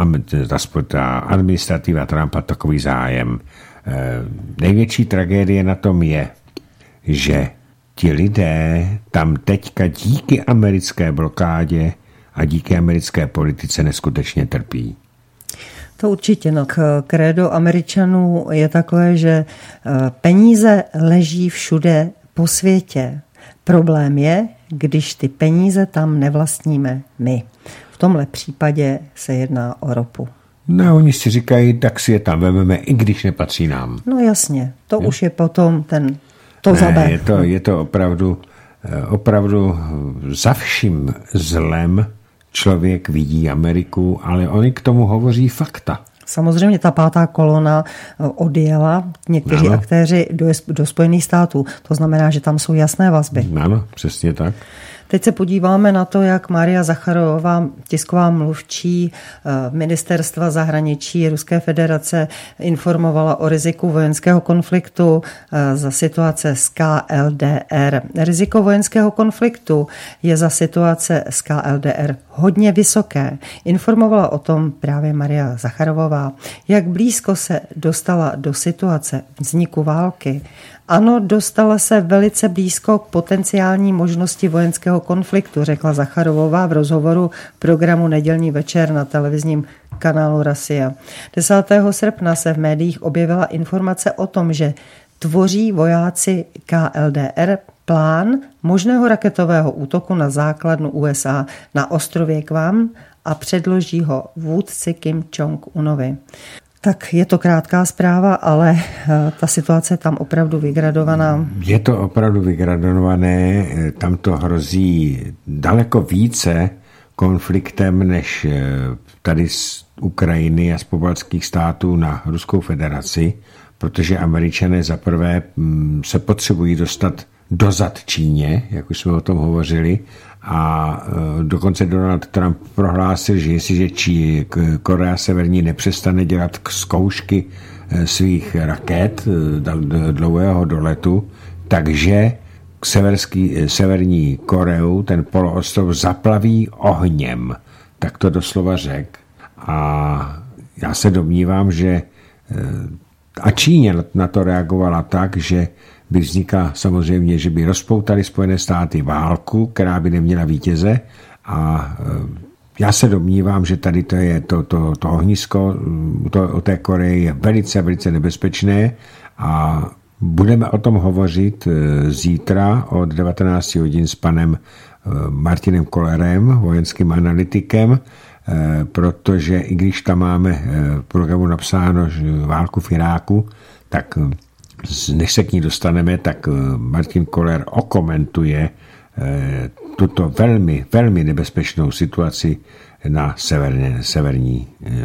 ta administrativa Trumpa takový zájem. Největší tragédie na tom je, že ti lidé tam teďka díky americké blokádě a díky americké politice neskutečně trpí. To určitě. No. Krédo Američanů je takové, že peníze leží všude po světě. Problém je, když ty peníze tam nevlastníme my. V tomhle případě se jedná o ropu. No, oni si říkají, tak si je tam vememe, i když nepatří nám. No jasně, to je? Už je potom ten to ne, zabe. Je to, je to opravdu, opravdu za vším zlem člověk vidí Ameriku, ale oni k tomu hovoří fakta. Samozřejmě ta pátá kolona odjela někteří ano. aktéři do, do Spojených států. To znamená, že tam jsou jasné vazby. Ano, přesně tak. Teď se podíváme na to, jak Maria Zacharová, tisková mluvčí ministerstva zahraničí Ruské federace, informovala o riziku vojenského konfliktu za situace s K L D R. Riziko vojenského konfliktu je za situace s K L D R hodně vysoké. Informovala o tom právě Maria Zacharová, jak blízko se dostala do situace vzniku války. Ano, dostala se velice blízko k potenciální možnosti vojenského konfliktu, řekla Zacharovová v rozhovoru programu Nedělní večer na televizním kanálu Rasia. desátého srpna se v médiích objevila informace o tom, že tvoří vojáci K L D R plán možného raketového útoku na základnu U S A na ostrově Guam a předloží ho vůdci Kim Jong-unovi. Tak je to krátká zpráva, ale ta situace je tam opravdu vygradovaná. Je to opravdu vygradované, tam to hrozí daleko více konfliktem než tady z Ukrajiny a z pobaltských států na Ruskou federaci, protože Američané zaprvé se potřebují dostat dozad Číně, jak už jsme o tom hovořili, a dokonce Donald Trump prohlásil, že jestliže Čí, Korea Severní nepřestane dělat zkoušky svých raket dlouhého doletu, takže severský, severní Koreu ten poloostrov zaplaví ohněm. Tak to doslova řekl. A já se domnívám, že a Číně na to reagovala tak, že by vznikla samozřejmě, že by rozpoutali Spojené státy válku, která by neměla vítěze, a já se domnívám, že tady to je to, to, to ohnisko to, o té Koreji je velice, velice nebezpečné a budeme o tom hovořit zítra od devatenáct hodin s panem Martinem Kollerem, vojenským analytikem, protože i když tam máme v programu napsáno válku v Iráku, tak než se k ní dostaneme, tak Martin Koller okomentuje tuto velmi, velmi nebezpečnou situaci na severně, severní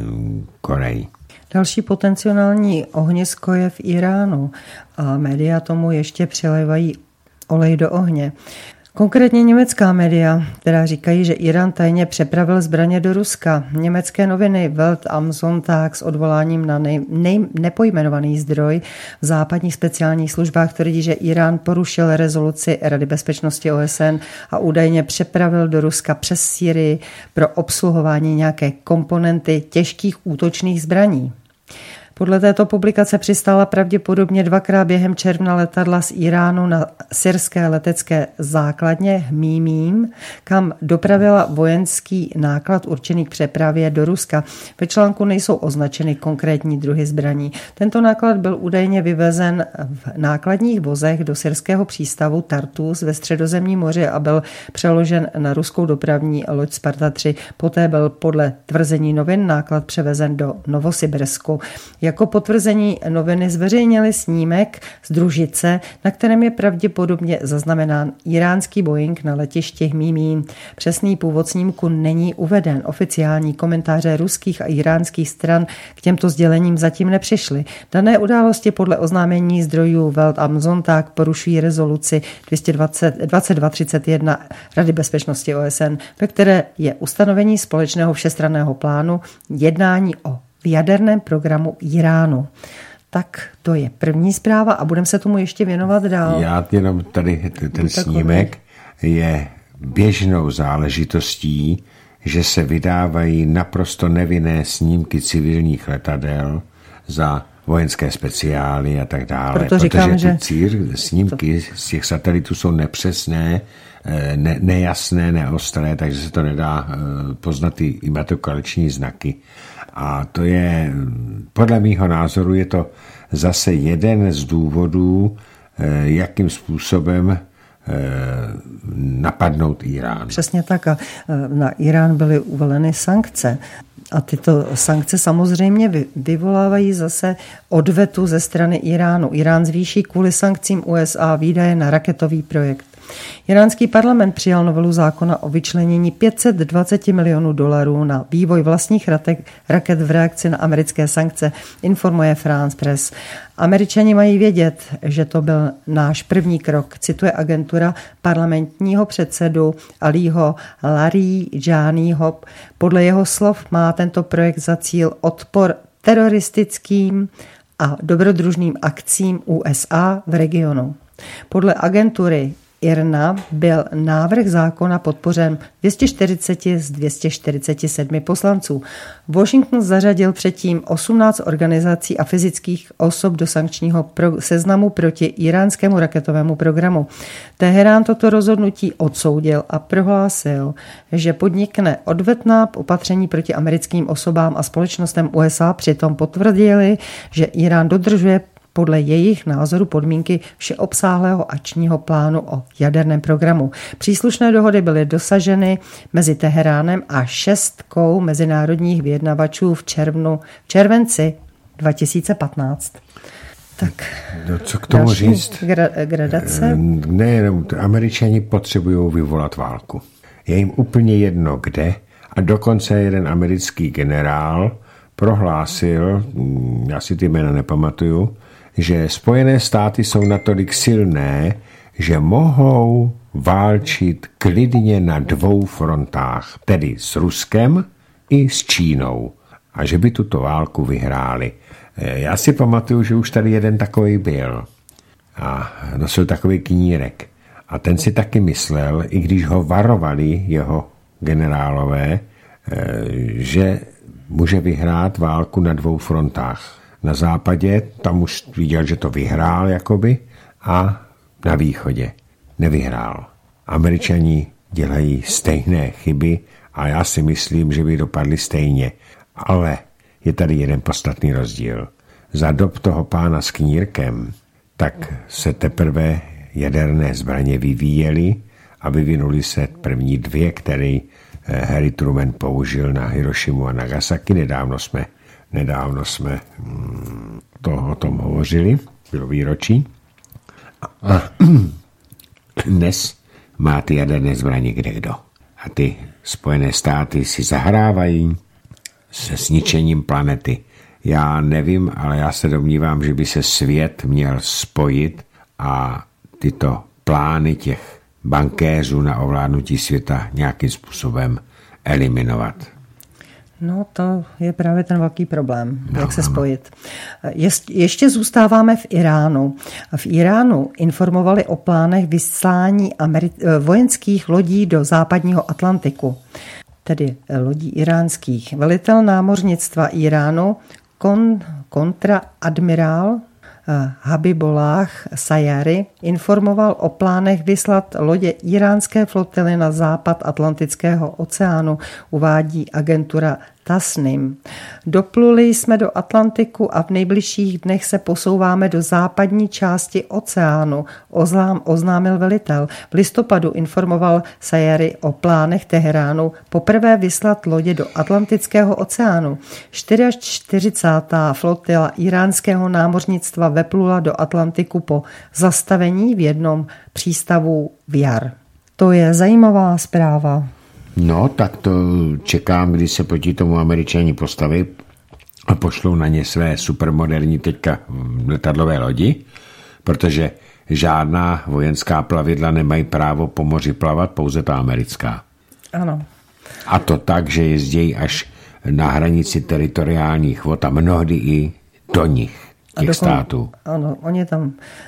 Koreji. Další potenciální ohnisko je v Iránu a média tomu ještě přilévají olej do ohně. Konkrétně německá média, která říkají, že Irán tajně přepravil zbraně do Ruska. Německé noviny Welt am Sonntag s odvoláním na nej, nej, nepojmenovaný zdroj v západních speciálních službách tvrdí, že Irán porušil rezoluci Rady bezpečnosti O S N a údajně přepravil do Ruska přes Sýrii pro obsluhování nějaké komponenty těžkých útočných zbraní. Podle této publikace přistála pravděpodobně dvakrát během června letadla z Iránu na syrské letecké základně Hmímím, kam dopravila vojenský náklad určený k přepravě do Ruska. Ve článku nejsou označeny konkrétní druhy zbraní. Tento náklad byl údajně vyvezen v nákladních vozech do syrského přístavu Tartus ve Středozemním moři a byl přeložen na ruskou dopravní loď Sparta tři. Poté byl podle tvrzení novin náklad převezen do Novosibirsku. Jako potvrzení noviny zveřejnili snímek z družice, na kterém je pravděpodobně zaznamenán iránský Boeing na letišti Hmímím. Přesný původ snímku není uveden. Oficiální komentáře ruských a iránských stran k těmto sdělením zatím nepřišly. Dané události podle oznámení zdrojů Welt am Sonntag porušují rezoluci dvacet dva třicet jedna Rady bezpečnosti O S N, ve které je ustanovení společného všestranného plánu jednání o v jaderném programu Iránu. Tak to je první zpráva a budeme se tomu ještě věnovat dál. Já jenom tady ten snímek je běžnou záležitostí, že se vydávají naprosto nevinné snímky civilních letadel za vojenské speciály a tak dále. Proto říkám, protože že... cír, snímky to... z těch satelitů jsou nepřesné, ne, nejasné, neostré, takže se to nedá poznat i imatrikulační znaky. A to je, podle mýho názoru, je to zase jeden z důvodů, jakým způsobem napadnout Irán. Přesně tak. A na Irán byly uvaleny sankce. A tyto sankce samozřejmě vyvolávají zase odvetu ze strany Iránu. Irán zvýší kvůli sankcím U S A výdaje na raketový projekt. Iránský parlament přijal novelu zákona o vyčlenění pět set dvacet milionů dolarů na vývoj vlastních raket v reakci na americké sankce, informuje France Press. Američani mají vědět, že to byl náš první krok, cituje agentura parlamentního předsedu Alího Larijaniho. Podle jeho slov má tento projekt za cíl odpor teroristickým a dobrodružným akcím U S A v regionu. Podle agentury I R N A byl návrh zákona podpořen dvě stě čtyřicet z dvě stě čtyřicet sedm poslanců. Washington zařadil předtím osmnáct organizací a fyzických osob do sankčního pro- seznamu proti iránskému raketovému programu. Teherán toto rozhodnutí odsoudil a prohlásil, že podnikne odvetná opatření proti americkým osobám a společnostem U S A. Přitom potvrdili, že Irán dodržuje podle jejich názoru podmínky všeobsáhlého akčního plánu o jaderném programu. Příslušné dohody byly dosaženy mezi Teheránem a šestkou mezinárodních vyjednavačů v červnu, v červenci dva tisíce patnáct. Tak, no, co k tomu říct? Gra- gradace? Ne, Američani potřebují vyvolat válku. Je jim úplně jedno kde, A dokonce jeden americký generál prohlásil, já si ty jména nepamatuju, že Spojené státy jsou natolik silné, že mohou válčit klidně na dvou frontách, tedy s Ruskem i s Čínou. A že by tuto válku vyhráli. Já si pamatuju, že už tady jeden takový byl. A nosil takový knírek. A ten si taky myslel, i když ho varovali jeho generálové, že může vyhrát válku na dvou frontách. Na západě, tam už viděl, že to vyhrál jakoby, a na východě nevyhrál. Američani dělají stejné chyby a já si myslím, že by dopadli stejně. Ale je tady jeden podstatný rozdíl. Za dob toho pána s knírkem, tak se teprve jaderné zbraně vyvíjely a vyvinuli se první dvě, které Harry Truman použil na Hirošimu a Nagasaki. Nedávno jsme, nedávno jsme to, o tom hovořili, bylo výročí. A dnes má ty jaderné zbraně kdekdo. A ty Spojené státy si zahrávají se zničením planety. Já nevím, ale já se domnívám, že by se svět měl spojit a tyto plány těch bankéřů na ovládnutí světa nějakým způsobem eliminovat. No to je právě ten velký problém, no, jak se spojit. Je, ještě zůstáváme v Iránu. V Iránu informovali o plánech vyslání Ameri- vojenských lodí do západního Atlantiku, tedy lodí iránských. Velitel námořnictva Iránu, kon, kontraadmirál Habibollah Sayari, informoval o plánech vyslat lodě iránské flotily na západ Atlantického oceánu, uvádí agentura Tasnim. Dopluli jsme do Atlantiku a v nejbližších dnech se posouváme do západní části oceánu, ozlám, oznámil velitel. V listopadu informoval Sayari o plánech Teheránu poprvé vyslat lodě do Atlantického oceánu. čtyřicátá flotila iránského námořnictva veplula do Atlantiku po zastavení v jednom přístavu v Jar. To je zajímavá zpráva. No, tak to čekám, když se proti tomu Američani postaví a pošlou na ně své supermoderní teďka letadlové lodi, protože žádná vojenská plavidla nemají právo po moři plavat, pouze ta americká. Ano. A to tak, že jezdí až na hranici teritoriálních vod a mnohdy i do nich, těch dokon, států. Ano, oni tam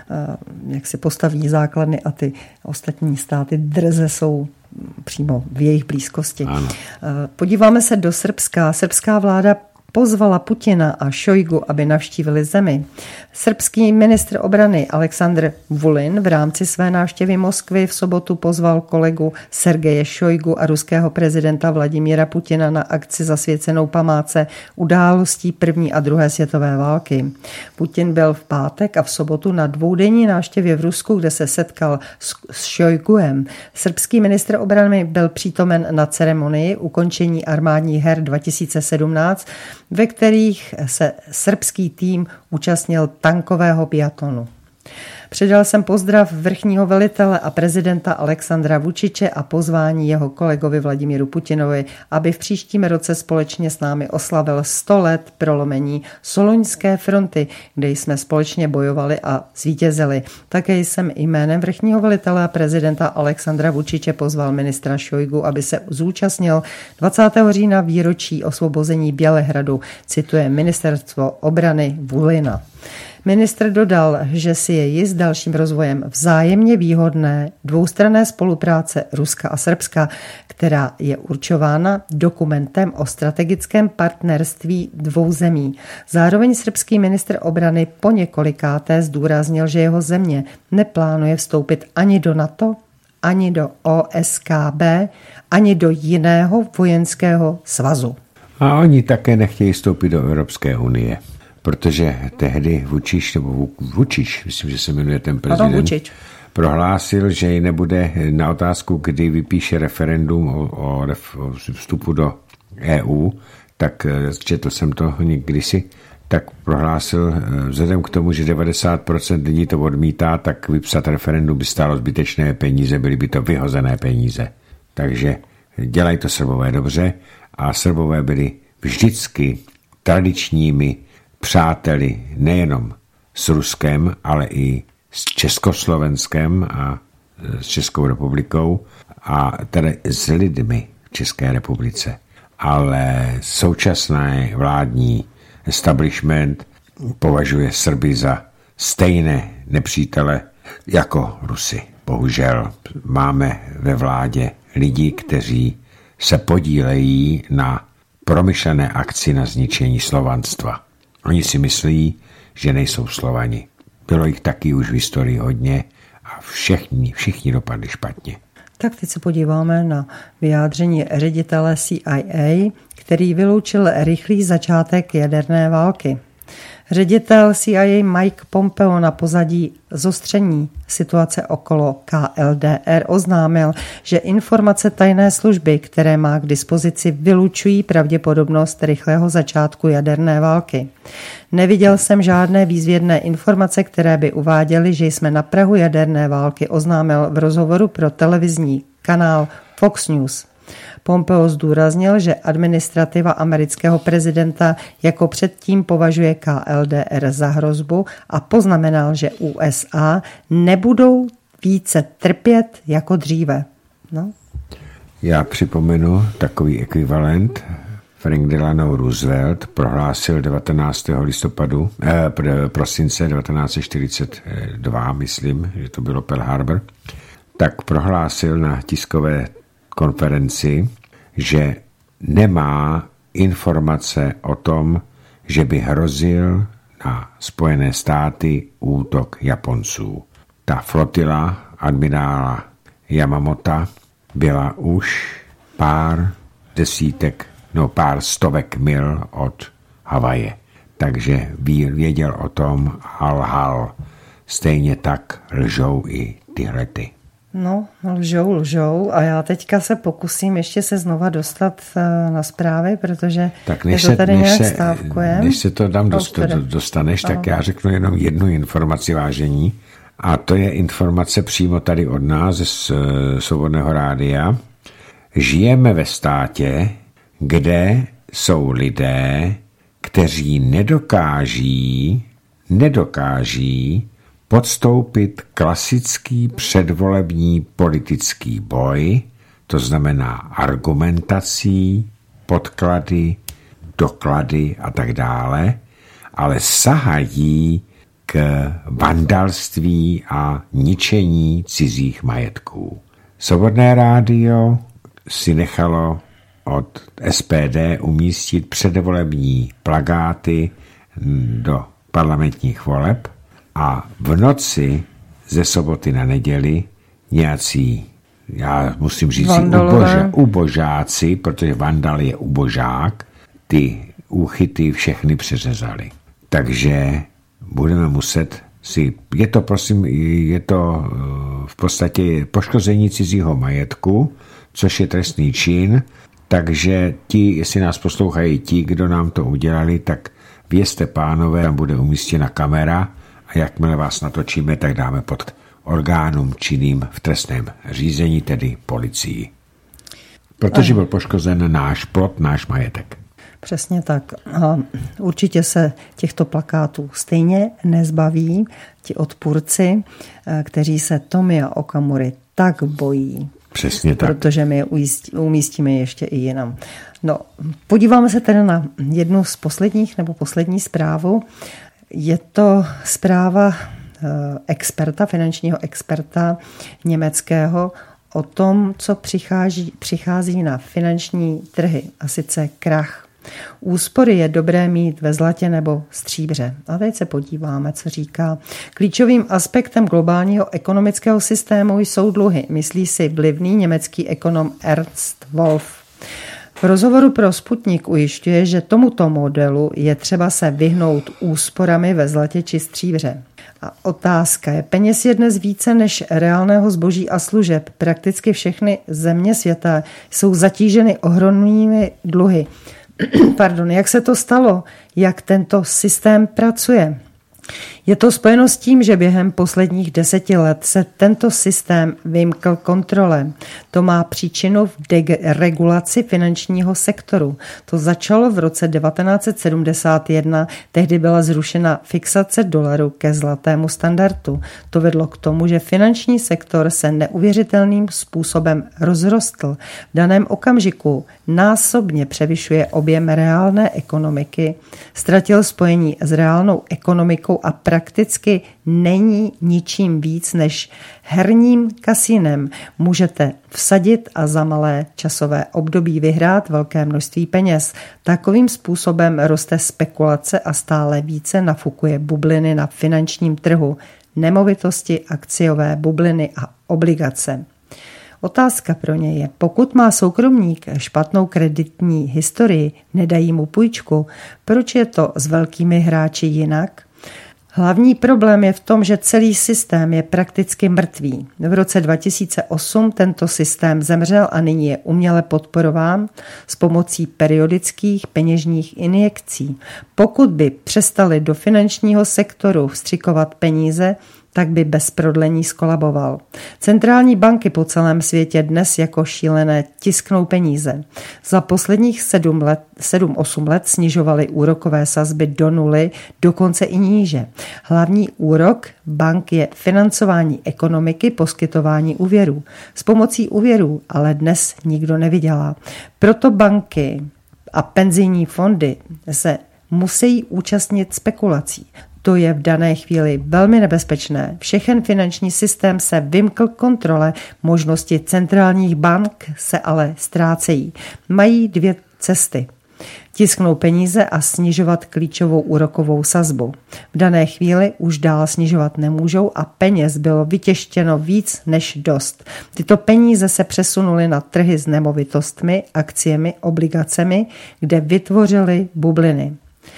jak si postaví základny a ty ostatní státy drze jsou přímo v jejich blízkosti. Ano. Podíváme se do Srbska. Srbská vláda pozvala Putina a Šojgu, aby navštívili zemi. Srbský ministr obrany Aleksandr Vulin v rámci své návštěvy Moskvy v sobotu pozval kolegu Sergeje Šojgu a ruského prezidenta Vladimíra Putina na akci zasvěcenou památce událostí první a druhé světové války. Putin byl v pátek a v sobotu na dvoudenní návštěvě v Rusku, kde se setkal s Šojguem. Srbský ministr obrany byl přítomen na ceremonii ukončení armádních her dva tisíce sedmnáct, ve kterých se srbský tým účastnil tankového biatlonu. Předal jsem pozdrav vrchního velitele a prezidenta Alexandra Vučiče a pozvání jeho kolegovi Vladimíru Putinovi, aby v příštím roce společně s námi oslavil sto let prolomení Soloňské fronty, kde jsme společně bojovali a zvítězili. Také jsem jménem vrchního velitele a prezidenta Alexandra Vučiče pozval ministra Šojgu, aby se zúčastnil dvacátého října výročí osvobození Bělehradu, cituje ministerstvo obrany Vulina. Ministr dodal, že si je jist dalším rozvojem vzájemně výhodné dvoustranné spolupráce Ruska a Srbska, která je určována dokumentem o strategickém partnerství dvou zemí. Zároveň srbský ministr obrany po několikáté zdůraznil, že jeho země neplánuje vstoupit ani do NATO, ani do O S K B, ani do jiného vojenského svazu. A oni také nechtějí vstoupit do Evropské unie. Protože tehdy Vučič, nebo Vučič, myslím, že se jmenuje ten prezident, prohlásil, že ji nebude na otázku, kdy vypíše referendum o, o, o vstupu do E U, tak četl jsem to kdysi, tak prohlásil, vzhledem k tomu, že devadesát procent lidí to odmítá, tak vypsat referendum by stálo zbytečné peníze, byly by to vyhozené peníze. Takže dělají to Srbové dobře a Srbové byli vždycky tradičními přáteli nejenom s Ruskem, ale i s Československem a s Českou republikou a tedy s lidmi v České republice. Ale současný vládní establishment považuje Srby za stejné nepřítele jako Rusy. Bohužel máme ve vládě lidi, kteří se podílejí na promyšlené akci na zničení slovanstva. Oni si myslí, že nejsou Slovani. Bylo jich taky už v historii hodně a všichni, všichni dopadli špatně. Tak teď se podíváme na vyjádření ředitele C I A, který vyloučil rychlý začátek jaderné války. Ředitel C I A Mike Pompeo na pozadí zostření situace okolo K L D R oznámil, že informace tajné služby, které má k dispozici, vylučují pravděpodobnost rychlého začátku jaderné války. Neviděl jsem žádné výzvědné informace, které by uváděly, že jsme na prahu jaderné války, oznámil v rozhovoru pro televizní kanál Fox News. Pompeo zdůraznil, že administrativa amerického prezidenta jako předtím považuje K L D R za hrozbu a poznamenal, že U S A nebudou více trpět jako dříve. No. Já připomenu takový ekvivalent. Frank Delano Roosevelt prohlásil devatenáctého listopadu, eh, prosince devatenáct set čtyřicet dva, myslím, že to bylo Pearl Harbor, tak prohlásil na tiskové konferenci, že nemá informace o tom, že by hrozil na Spojené státy útok Japonců. Ta flotila admirála Yamamota byla už pár desítek, no pár stovek mil od Havaje. Takže věděl o tom a lhal. Stejně tak lžou i tyhle ty. No, lžou, lžou a já teďka se pokusím ještě se znova dostat na zprávy, protože tak než je to tady se, nějak než stávkujem. Než se to tam dost, dostaneš, Aha. tak já řeknu jenom jednu informaci, vážení. A to je informace přímo tady od nás z Svobodného rádia. Žijeme ve státě, kde jsou lidé, kteří nedokáží, nedokáží podstoupit klasický předvolební politický boj, to znamená argumentací, podklady, doklady a tak dále, ale sahají k vandalství a ničení cizích majetků. Svobodné rádio si nechalo od S P D umístit předvolební plakáty do parlamentních voleb a v noci ze soboty na neděli nějací, já musím říct, uboža, ubožáci, protože vandal je ubožák, ty úchyty všechny přeřezali. Takže budeme muset si, je to prosím, je to v podstatě poškození cizího majetku, což je trestný čin, takže ti, jestli nás poslouchají ti, kdo nám to udělali, tak vězte pánové, tam bude umístěna kamera a jakmile vás natočíme, tak dáme pod orgánům činným v trestném řízení, tedy policii. Protože byl poškozen náš plot, náš majetek. Přesně tak. A určitě se těchto plakátů stejně nezbaví ti odpůrci, kteří se Tomia Okamury tak bojí. Přesně tak. Protože my je umístíme ještě i jinam. No, podíváme se tedy na jednu z posledních nebo poslední zprávu. Je to zpráva experta, finančního experta německého o tom, co přichází, přichází na finanční trhy, a sice krach. Úspory je dobré mít ve zlatě nebo stříbře. A teď se podíváme, co říká. Klíčovým aspektem globálního ekonomického systému jsou dluhy, myslí si vlivný německý ekonom Ernst Wolf. V rozhovoru pro Sputnik ujišťuje, že tomuto modelu je třeba se vyhnout úsporami ve zlatě či stříbře. A otázka je, peněz je dnes více než reálného zboží a služeb. Prakticky všechny země světa jsou zatíženy ohromnými dluhy. Pardon, jak se to stalo? Jak tento systém pracuje? Je to spojeno s tím, že během posledních deseti let se tento systém vymkl kontrole. To má příčinu v deregulaci finančního sektoru. To začalo v roce devatenáct set sedmdesát jedna, tehdy byla zrušena fixace dolaru ke zlatému standardu. To vedlo k tomu, že finanční sektor se neuvěřitelným způsobem rozrostl. V daném okamžiku násobně převyšuje objem reálné ekonomiky, ztratil spojení s reálnou ekonomikou a prakticky není ničím víc než herním kasinem. Můžete vsadit a za malé časové období vyhrát velké množství peněz. Takovým způsobem roste spekulace a stále více nafukuje bubliny na finančním trhu, nemovitosti, akciové bubliny a obligace. Otázka pro ně je, pokud má soukromník špatnou kreditní historii, nedají mu půjčku, proč je to s velkými hráči jinak? Hlavní problém je v tom, že celý systém je prakticky mrtvý. V roce dva tisíce osm tento systém zemřel a nyní je uměle podporován s pomocí periodických peněžních injekcí. Pokud by přestali do finančního sektoru vstřikovat peníze, tak by bez prodlení skolaboval. Centrální banky po celém světě dnes jako šílené tisknou peníze. Za posledních sedm let, sedm osm let snižovaly úrokové sazby do nuly, dokonce i níže. Hlavní úrok bank je financování ekonomiky, poskytování úvěrů. S pomocí úvěrů ale dnes nikdo nevydělá. Proto banky a penzijní fondy se musí účastnit spekulací. To je v dané chvíli velmi nebezpečné. Všechen finanční systém se vymkl kontrole, možnosti centrálních bank se ale ztrácejí. Mají dvě cesty. Tisknou peníze a snižovat klíčovou úrokovou sazbu. V dané chvíli už dál snižovat nemůžou a peněz bylo vytěštěno víc než dost. Tyto peníze se přesunuly na trhy s nemovitostmi, akciemi, obligacemi, kde vytvořily bubliny.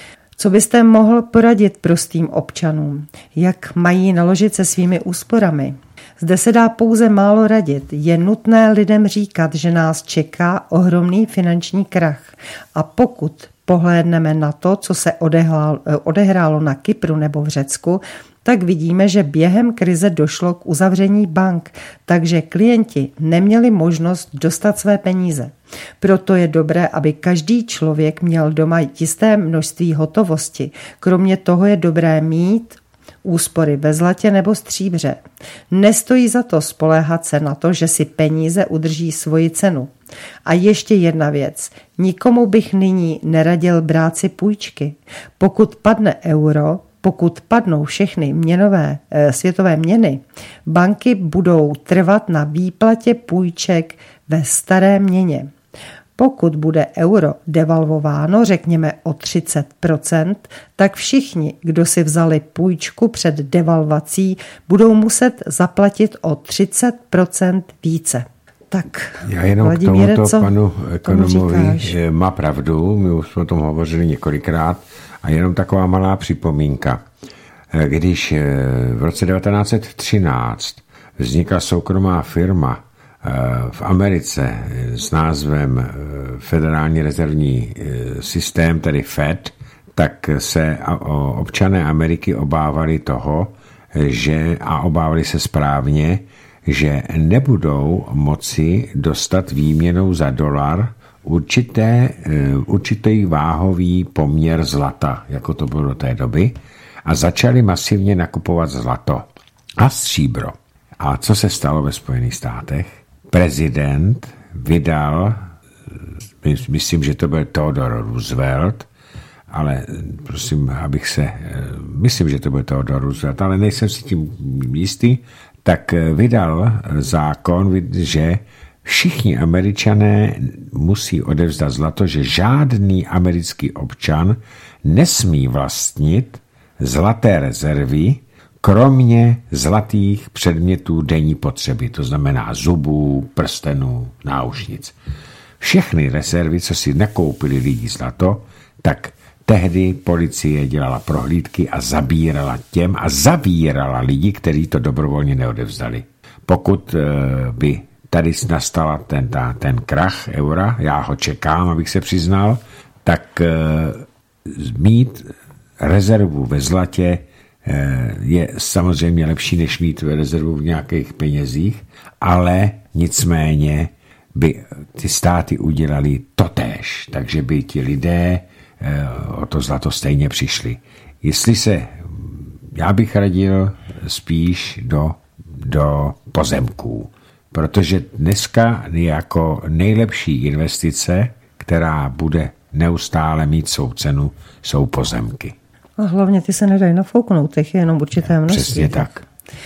Co byste mohl poradit prostým občanům? Jak mají naložit se svými úsporami? Zde se dá pouze málo radit. Je nutné lidem říkat, že nás čeká ohromný finanční krach. A pokud pohlédneme na to, co se odehrálo na Kypru nebo v Řecku, tak vidíme, že během krize došlo k uzavření bank, takže klienti neměli možnost dostat své peníze. Proto je dobré, aby každý člověk měl doma jisté množství hotovosti. Kromě toho je dobré mít úspory ve zlatě nebo stříbře. Nestojí za to spoléhat se na to, že si peníze udrží svoji cenu. A ještě jedna věc. Nikomu bych nyní neradil brát si půjčky. Pokud padne euro, Pokud padnou všechny měnové, e, světové měny, banky budou trvat na výplatě půjček ve staré měně. Pokud bude euro devalvováno, řekněme o třicet procent, tak všichni, kdo si vzali půjčku před devalvací, budou muset zaplatit o třicet procent více. Tak, já jenom Vladimíre, k tomuto panu ekonomovi má pravdu, my už jsme o tom hovořili několikrát, a jenom taková malá připomínka. Když v roce devatenáct set třináct vznikla soukromá firma v Americe s názvem Federální rezervní systém, tedy Fed, tak se občané Ameriky obávali toho, že, a obávali se správně, že nebudou moci dostat výměnou za dolar určité, určitý váhový poměr zlata, jako to bylo do té doby, a začali masivně nakupovat zlato a stříbro. A co se stalo ve Spojených státech? Prezident vydal, myslím, že to byl Theodore Roosevelt, ale prosím, abych se, myslím, že to byl Theodore Roosevelt, ale nejsem si tím jistý, tak vydal zákon, že všichni Američané musí odevzdat zlato, že žádný americký občan nesmí vlastnit zlaté rezervy, kromě zlatých předmětů denní potřeby, to znamená zubů, prstenů, náušnic. Všechny rezervy, co si nakoupili lidi zlato, tak tehdy policie dělala prohlídky a zabírala těm a zavírala lidi, kteří to dobrovolně neodevzdali. Pokud by tady nastala ten, ta, ten krach eura, já ho čekám, abych se přiznal, tak mít rezervu ve zlatě je samozřejmě lepší, než mít rezervu v nějakých penězích, ale nicméně by ty státy udělali totéž, takže by ti lidé o to zlato stejně přišli. Jestli se, já bych radil spíš do, do pozemků, protože dneska jako nejlepší investice, která bude neustále mít svou cenu, jsou pozemky. A hlavně ty se nedají nafouknout, těch je jenom určité množství. Přesně tak.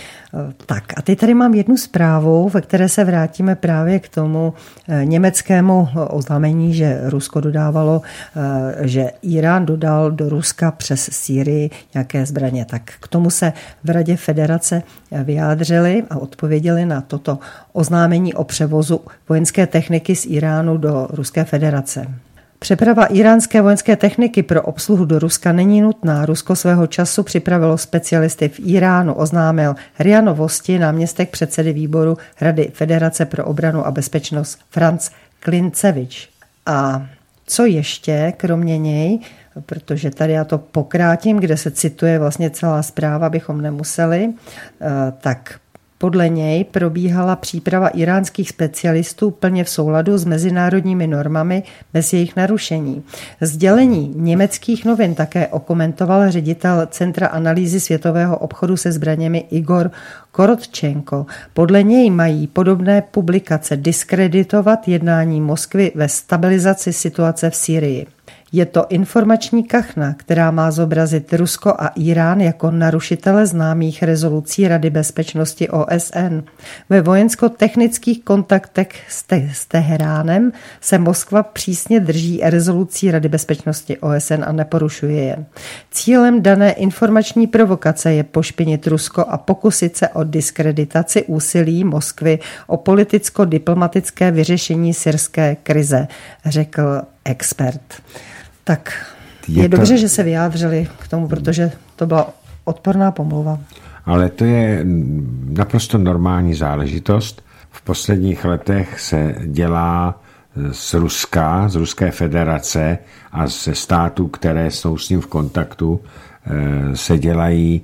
Tak a teď tady mám jednu zprávu, ve které se vrátíme právě k tomu německému oznámení, že Rusko dodávalo, že Irán dodal do Ruska přes Sýrii nějaké zbraně. Tak k tomu se v Radě federace vyjádřili a odpověděli na toto oznámení o převozu vojenské techniky z Iránu do Ruské federace. Přeprava iránské vojenské techniky pro obsluhu do Ruska není nutná. Rusko svého času připravilo specialisty v Iránu, oznámil R I A Novosti náměstek předsedy výboru Rady Federace pro obranu a bezpečnost Franz Klincevič. A co ještě, kromě něj, protože tady já to pokrátím, kde se cituje vlastně celá zpráva, bychom nemuseli, tak podle něj probíhala příprava iránských specialistů plně v souladu s mezinárodními normami bez jejich narušení. Sdělení německých novin také okomentoval ředitel Centra analýzy světového obchodu se zbraněmi Igor Korotčenko. Podle něj mají podobné publikace diskreditovat jednání Moskvy ve stabilizaci situace v Sýrii. Je to informační kachna, která má zobrazit Rusko a Irán jako narušitele známých rezolucí Rady bezpečnosti O S N. Ve vojensko-technických kontaktech s, te- s Teheránem se Moskva přísně drží rezolucí Rady bezpečnosti O S N a neporušuje je. Cílem dané informační provokace je pošpinit Rusko a pokusit se o diskreditaci úsilí Moskvy o politicko-diplomatické vyřešení syrské krize, řekl expert. Tak je, je dobře, to, že se vyjádřili k tomu, protože to byla odporná pomluva. Ale to je naprosto normální záležitost. V posledních letech se dělá z Ruska, z Ruské federace a ze států, které jsou s ním v kontaktu, se dělají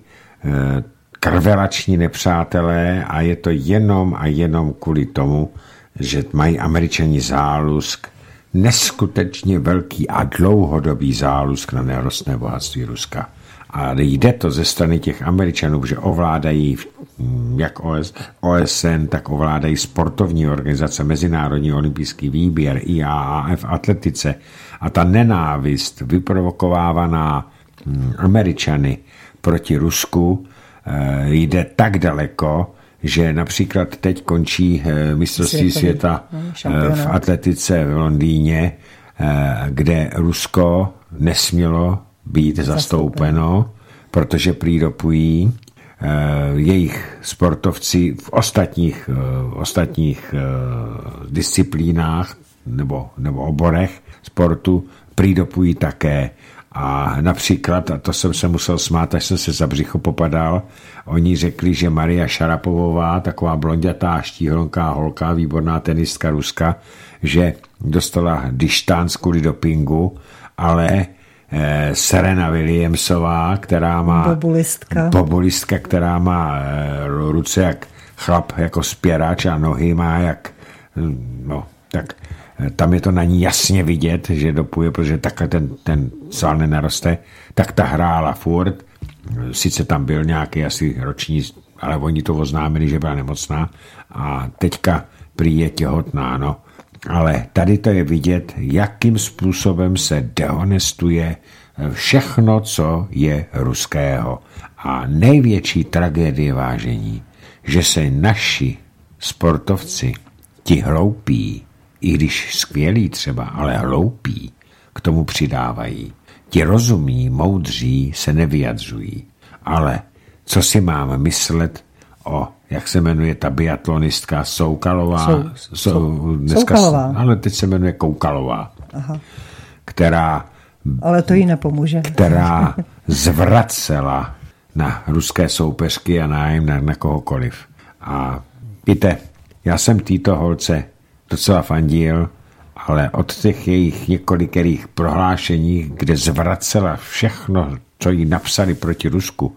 krvelační nepřátelé a je to jenom a jenom kvůli tomu, že mají Američani zálusk, neskutečně velký a dlouhodobý zálusk na nerostné bohatství Ruska. A jde to ze strany těch Američanů, že ovládají jak O S N, tak ovládají sportovní organizace, Mezinárodní olympijský výběr, I A A F, atletice. A ta nenávist vyprovokovávaná Američany proti Rusku jde tak daleko, že například teď končí mistrovství světa v atletice v Londýně, kde Rusko nesmělo být zastoupeno, protože prý dopují jejich sportovci v ostatních, v ostatních disciplínách nebo, nebo oborech sportu prý dopují také. A například, a to jsem se musel smát, až jsem se za břicho popadal, oni řekli, že Maria Šarapovová, taková blondětá, štíhlonká holka, výborná tenistka Ruska, že dostala dištánc kvůli dopingu, ale eh, Serena Williamsová, která má bobulistka, bobulistka která má eh, ruce jak chlap, jako spěrač a nohy má jak, no, tak tam je to na ní jasně vidět, že dopuje, protože takhle ten, ten sval nenaroste, tak ta hrála furt. Sice tam byl nějaký asi roční, ale oni to oznámili, že byla nemocná a teďka prý je těhotná, no. Ale tady to je vidět, jakým způsobem se dehonestuje všechno, co je ruského. A největší tragédie, vážení, že se naši sportovci, ti hloupí, i když skvělí třeba, ale hloupí, k tomu přidávají. Ti rozumní, moudří se nevyjadřují. Ale co si máme myslet o, jak se jmenuje ta biatlonistka Soukalová? Sou, sou, sou, dneska, Soukalová. Ale teď se jmenuje Koukalová. Aha. Která, ale to jí nepomůže. Která zvracela na ruské soupeřky a nájem na, na kohokoliv. A víte, já jsem týto holce docela fandil, ale od těch jejich několikerých prohlášení, kde zvracela všechno, co jí napsali proti Rusku,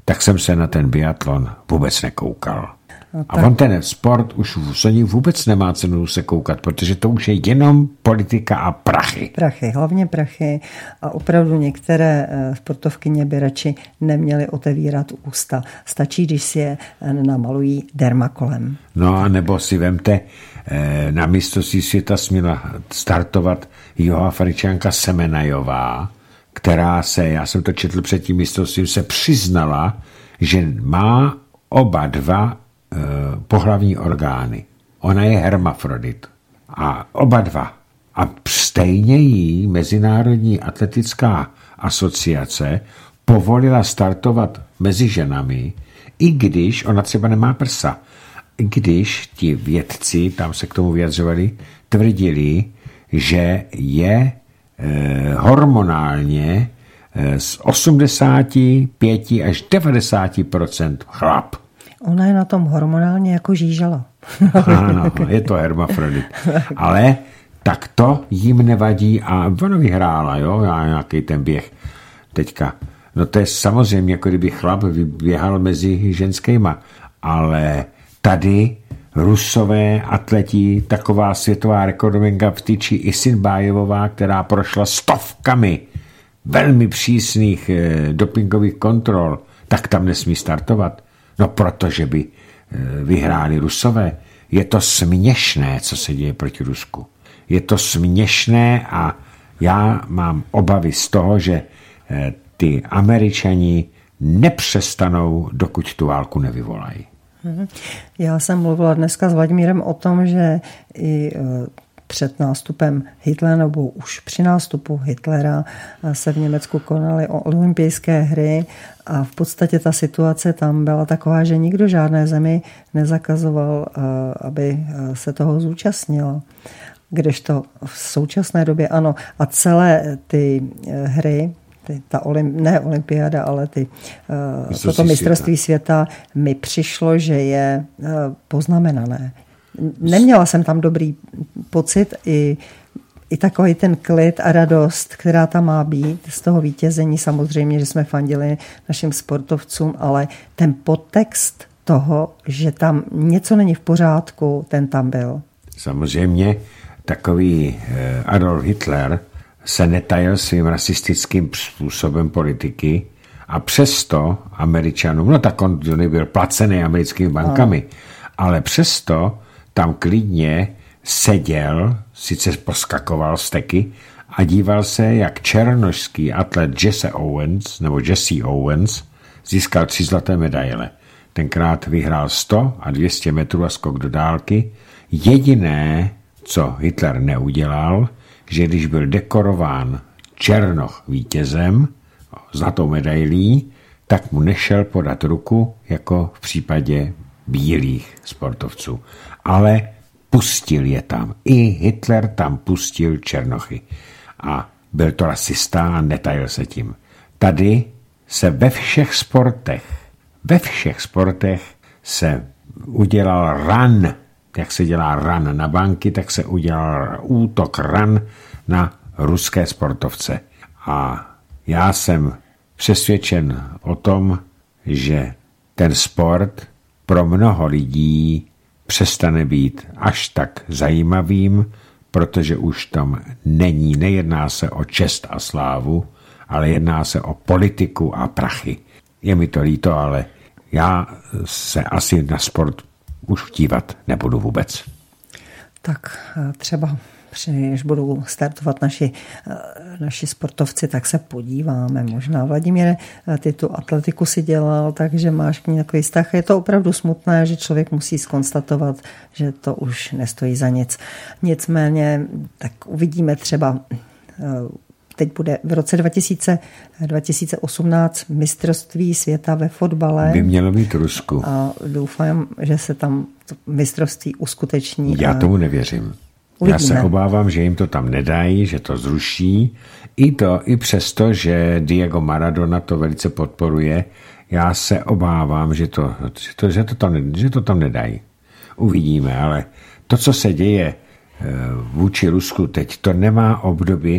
tak jsem se na ten biatlon vůbec nekoukal. No, a on ten sport už se ní vůbec nemá cenu se koukat, protože to už je jenom politika a prachy. Prachy, hlavně prachy. A opravdu některé sportovkyně by radši neměly otevírat ústa. Stačí, když si je namalují dermakolem. No a nebo si vemte, na mistrovství světa směla startovat Jihoafričanka Semenajová, která se, já jsem to četl před tím mistrovstvím, se přiznala, že má oba dva e, pohlavní orgány. Ona je hermafrodit. A oba dva. A stejně jí Mezinárodní atletická asociace povolila startovat mezi ženami, i když ona třeba nemá prsa. I když ti vědci, tam se k tomu vyjadřovali, tvrdili, že je e, hormonálně e, z osmdesát pět až devadesát procent chlap. Ona je na tom hormonálně jako žížala. Ano, je to hermafrodit. Ale tak to jim nevadí a ona vyhrála, jo, já nějaký ten běh teďka. No to je samozřejmě, jako kdyby chlap běhal mezi ženskýma, ale tady Rusové atleti, taková světová rekordmenka v tyči Isinbajevová, která prošla stovkami velmi přísných eh, dopingových kontrol, tak tam nesmí startovat. No protože by eh, vyhráli Rusové. Je to směšné, co se děje proti Rusku. Je to směšné a já mám obavy z toho, že eh, ty Američani nepřestanou, dokud tu válku nevyvolají. Já jsem mluvila dneska s Vladimírem o tom, že i před nástupem Hitlera, nebo už při nástupu Hitlera se v Německu konaly olympijské hry a v podstatě ta situace tam byla taková, že nikdo žádné zemi nezakazoval, aby se toho zúčastnilo. Kdežto v současné době ano. A celé ty hry, ty, ta olim, ne olympiáda, ale ty, uh, toto mistrovství světa mi přišlo, že je uh, poznamenané. Neměla jsem tam dobrý pocit i, i takový ten klid a radost, která tam má být z toho vítězení. Samozřejmě, že jsme fandili našim sportovcům, ale ten podtext toho, že tam něco není v pořádku, ten tam byl. Samozřejmě takový Adolf Hitler se netajil svým rasistickým způsobem politiky a přesto Američanům, no tak on nebyl placený americkými bankami, no. Ale přesto tam klidně seděl, sice poskakoval steky a díval se, jak černošský atlet Jesse Owens, nebo Jesse Owens, získal tři zlaté medaile. Tenkrát vyhrál sto a dvě stě metrů a skok do dálky. Jediné, co Hitler neudělal, že když byl dekorován Černoch vítězem, zlatou medailí, tak mu nešel podat ruku, jako v případě bílých sportovců. Ale pustil je tam. I Hitler tam pustil Černochy. A byl to rasista a netajil se tím. Tady se ve všech sportech, ve všech sportech se udělal run, jak se dělá run na banky, tak se udělal útok run na ruské sportovce. A já jsem přesvědčen o tom, že ten sport pro mnoho lidí přestane být až tak zajímavým, protože už tam není, nejedná se o čest a slávu, ale jedná se o politiku a prachy. Je mi to líto, ale já se asi na sport už dívat nebudu vůbec. Tak třeba, když budou startovat naši, naši sportovci, tak se podíváme. Možná, Vladimíre, ty tu atletiku si dělal, takže máš k ní takový vztah. Je to opravdu smutné, že člověk musí zkonstatovat, že to už nestojí za nic. Nicméně, tak uvidíme třeba, teď bude v roce dva tisíce osmnáct mistrovství světa ve fotbale. By mělo být Rusku. A doufám, že se tam mistrovství uskuteční. Já tomu nevěřím. Uvidíme. Já se obávám, že jim to tam nedají, že to zruší. I to, i přesto, že Diego Maradona to velice podporuje, já se obávám, že to, že to, že to, tam, že to tam nedají. Uvidíme, ale to, co se děje vůči Rusku teď, to nemá obdoby,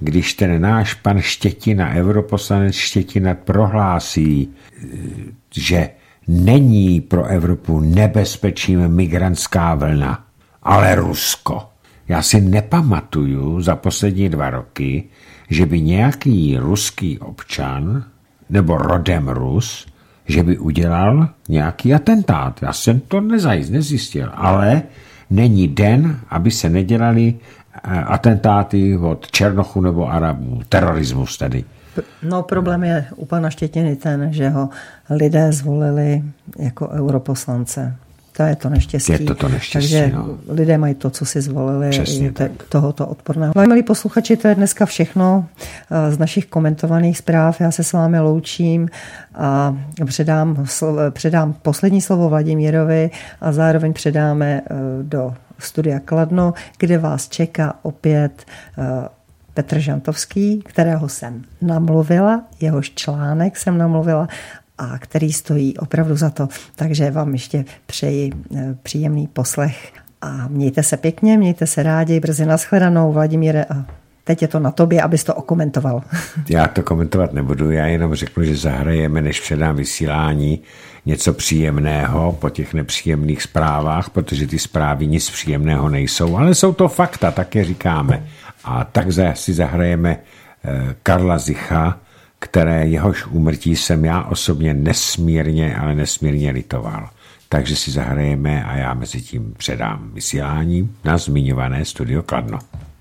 když ten náš pan Štětina, europoslanec Štětina prohlásí, že není pro Evropu nebezpečím migrantská vlna, ale Rusko. Já si nepamatuju za poslední dva roky, že by nějaký ruský občan nebo rodem Rus, že by udělal nějaký atentát. Já jsem to nezjistil, ale není den, aby se nedělali atentáty od Černochů nebo Arabů. Terorismus tedy. No problém je u pana Štětiny ten, že ho lidé zvolili jako europoslance. To je to neštěstí. Je to to neštěstí, Takže no. lidé mají to, co si zvolili. Přesně te, tohoto odporného. No, milí posluchači, to je dneska všechno z našich komentovaných zpráv. Já se s vámi loučím a předám, předám poslední slovo Vladimírovi a zároveň předáme do studia Kladno, kde vás čeká opět Petr Žantovský, kterého jsem namluvila, jehož článek jsem namluvila a který stojí opravdu za to. Takže vám ještě přeji příjemný poslech a mějte se pěkně, mějte se rádi, brzy nashledanou, Vladimíre, a teď je to na tobě, abys to okomentoval. Já to komentovat nebudu, já jenom řeknu, že zahrajeme, než předám vysílání, něco příjemného po těch nepříjemných zprávách, protože ty zprávy nic příjemného nejsou, ale jsou to fakta, tak je říkáme. A tak si zahrajeme Karla Zicha, které jehož úmrtí jsem já osobně nesmírně, ale nesmírně litoval. Takže si zahrajeme a já mezi tím předám vysílání na zmiňované studio Kladno.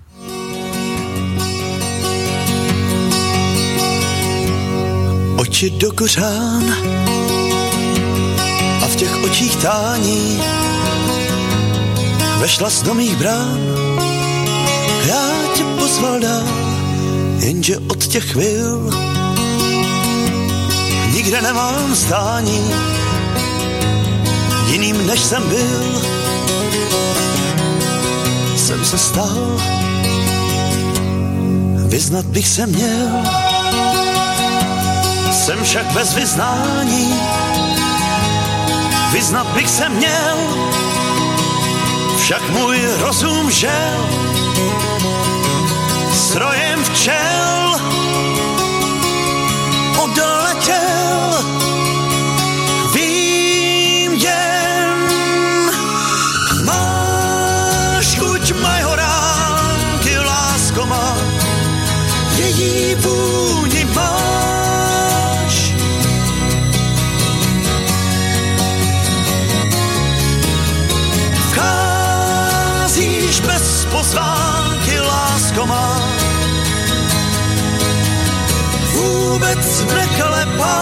Oči do kořán a v těch očích tání vešla z mých brán. Já tě pozval dál, jenže od těch chvil nikde nemám stání, jiným než jsem byl. Jsem se stal, vyznat bych se měl, jsem však bez vyznání, vyznat bych se měl, však můj rozum žel strojem včel odletěl. Vím jen, máš chuť majoránky, lásko má, její vůni máš. Vcházíš bez pozvánky, lásko má, vůbec neklepáš.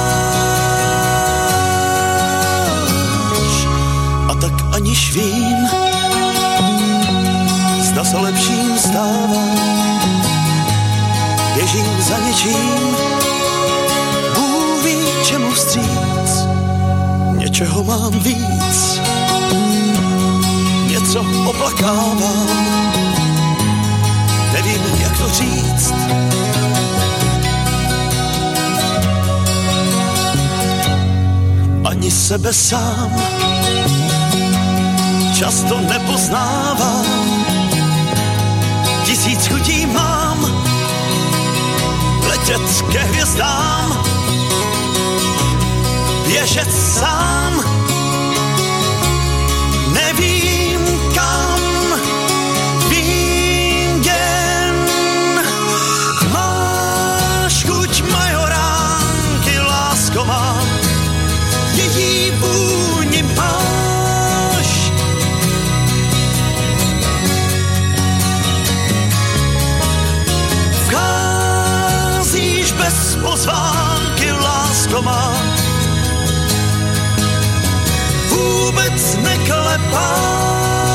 A tak aniž vím, zda se lepším stává, běžím za něčím, Bůh ví čemu vstříc, něčeho mám víc, něco oplakávám, nevím jak to říct. Ani sebe sám často nepoznávám, tisíc chutí mám letět ke hvězdám, běžet sám, nevím kam, vím jen, máš chuť majoránky, lásko má, její vůni máš. Vcházíš bez pozvánky, lásko má, vůbec neklepáš.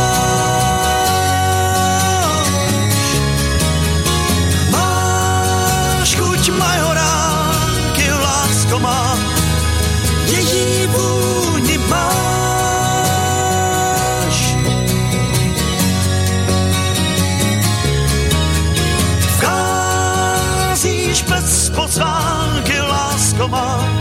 Máš chuť majoránky, lásko má, její vůni máš. Vcházíš bez pozvánky, lásko má,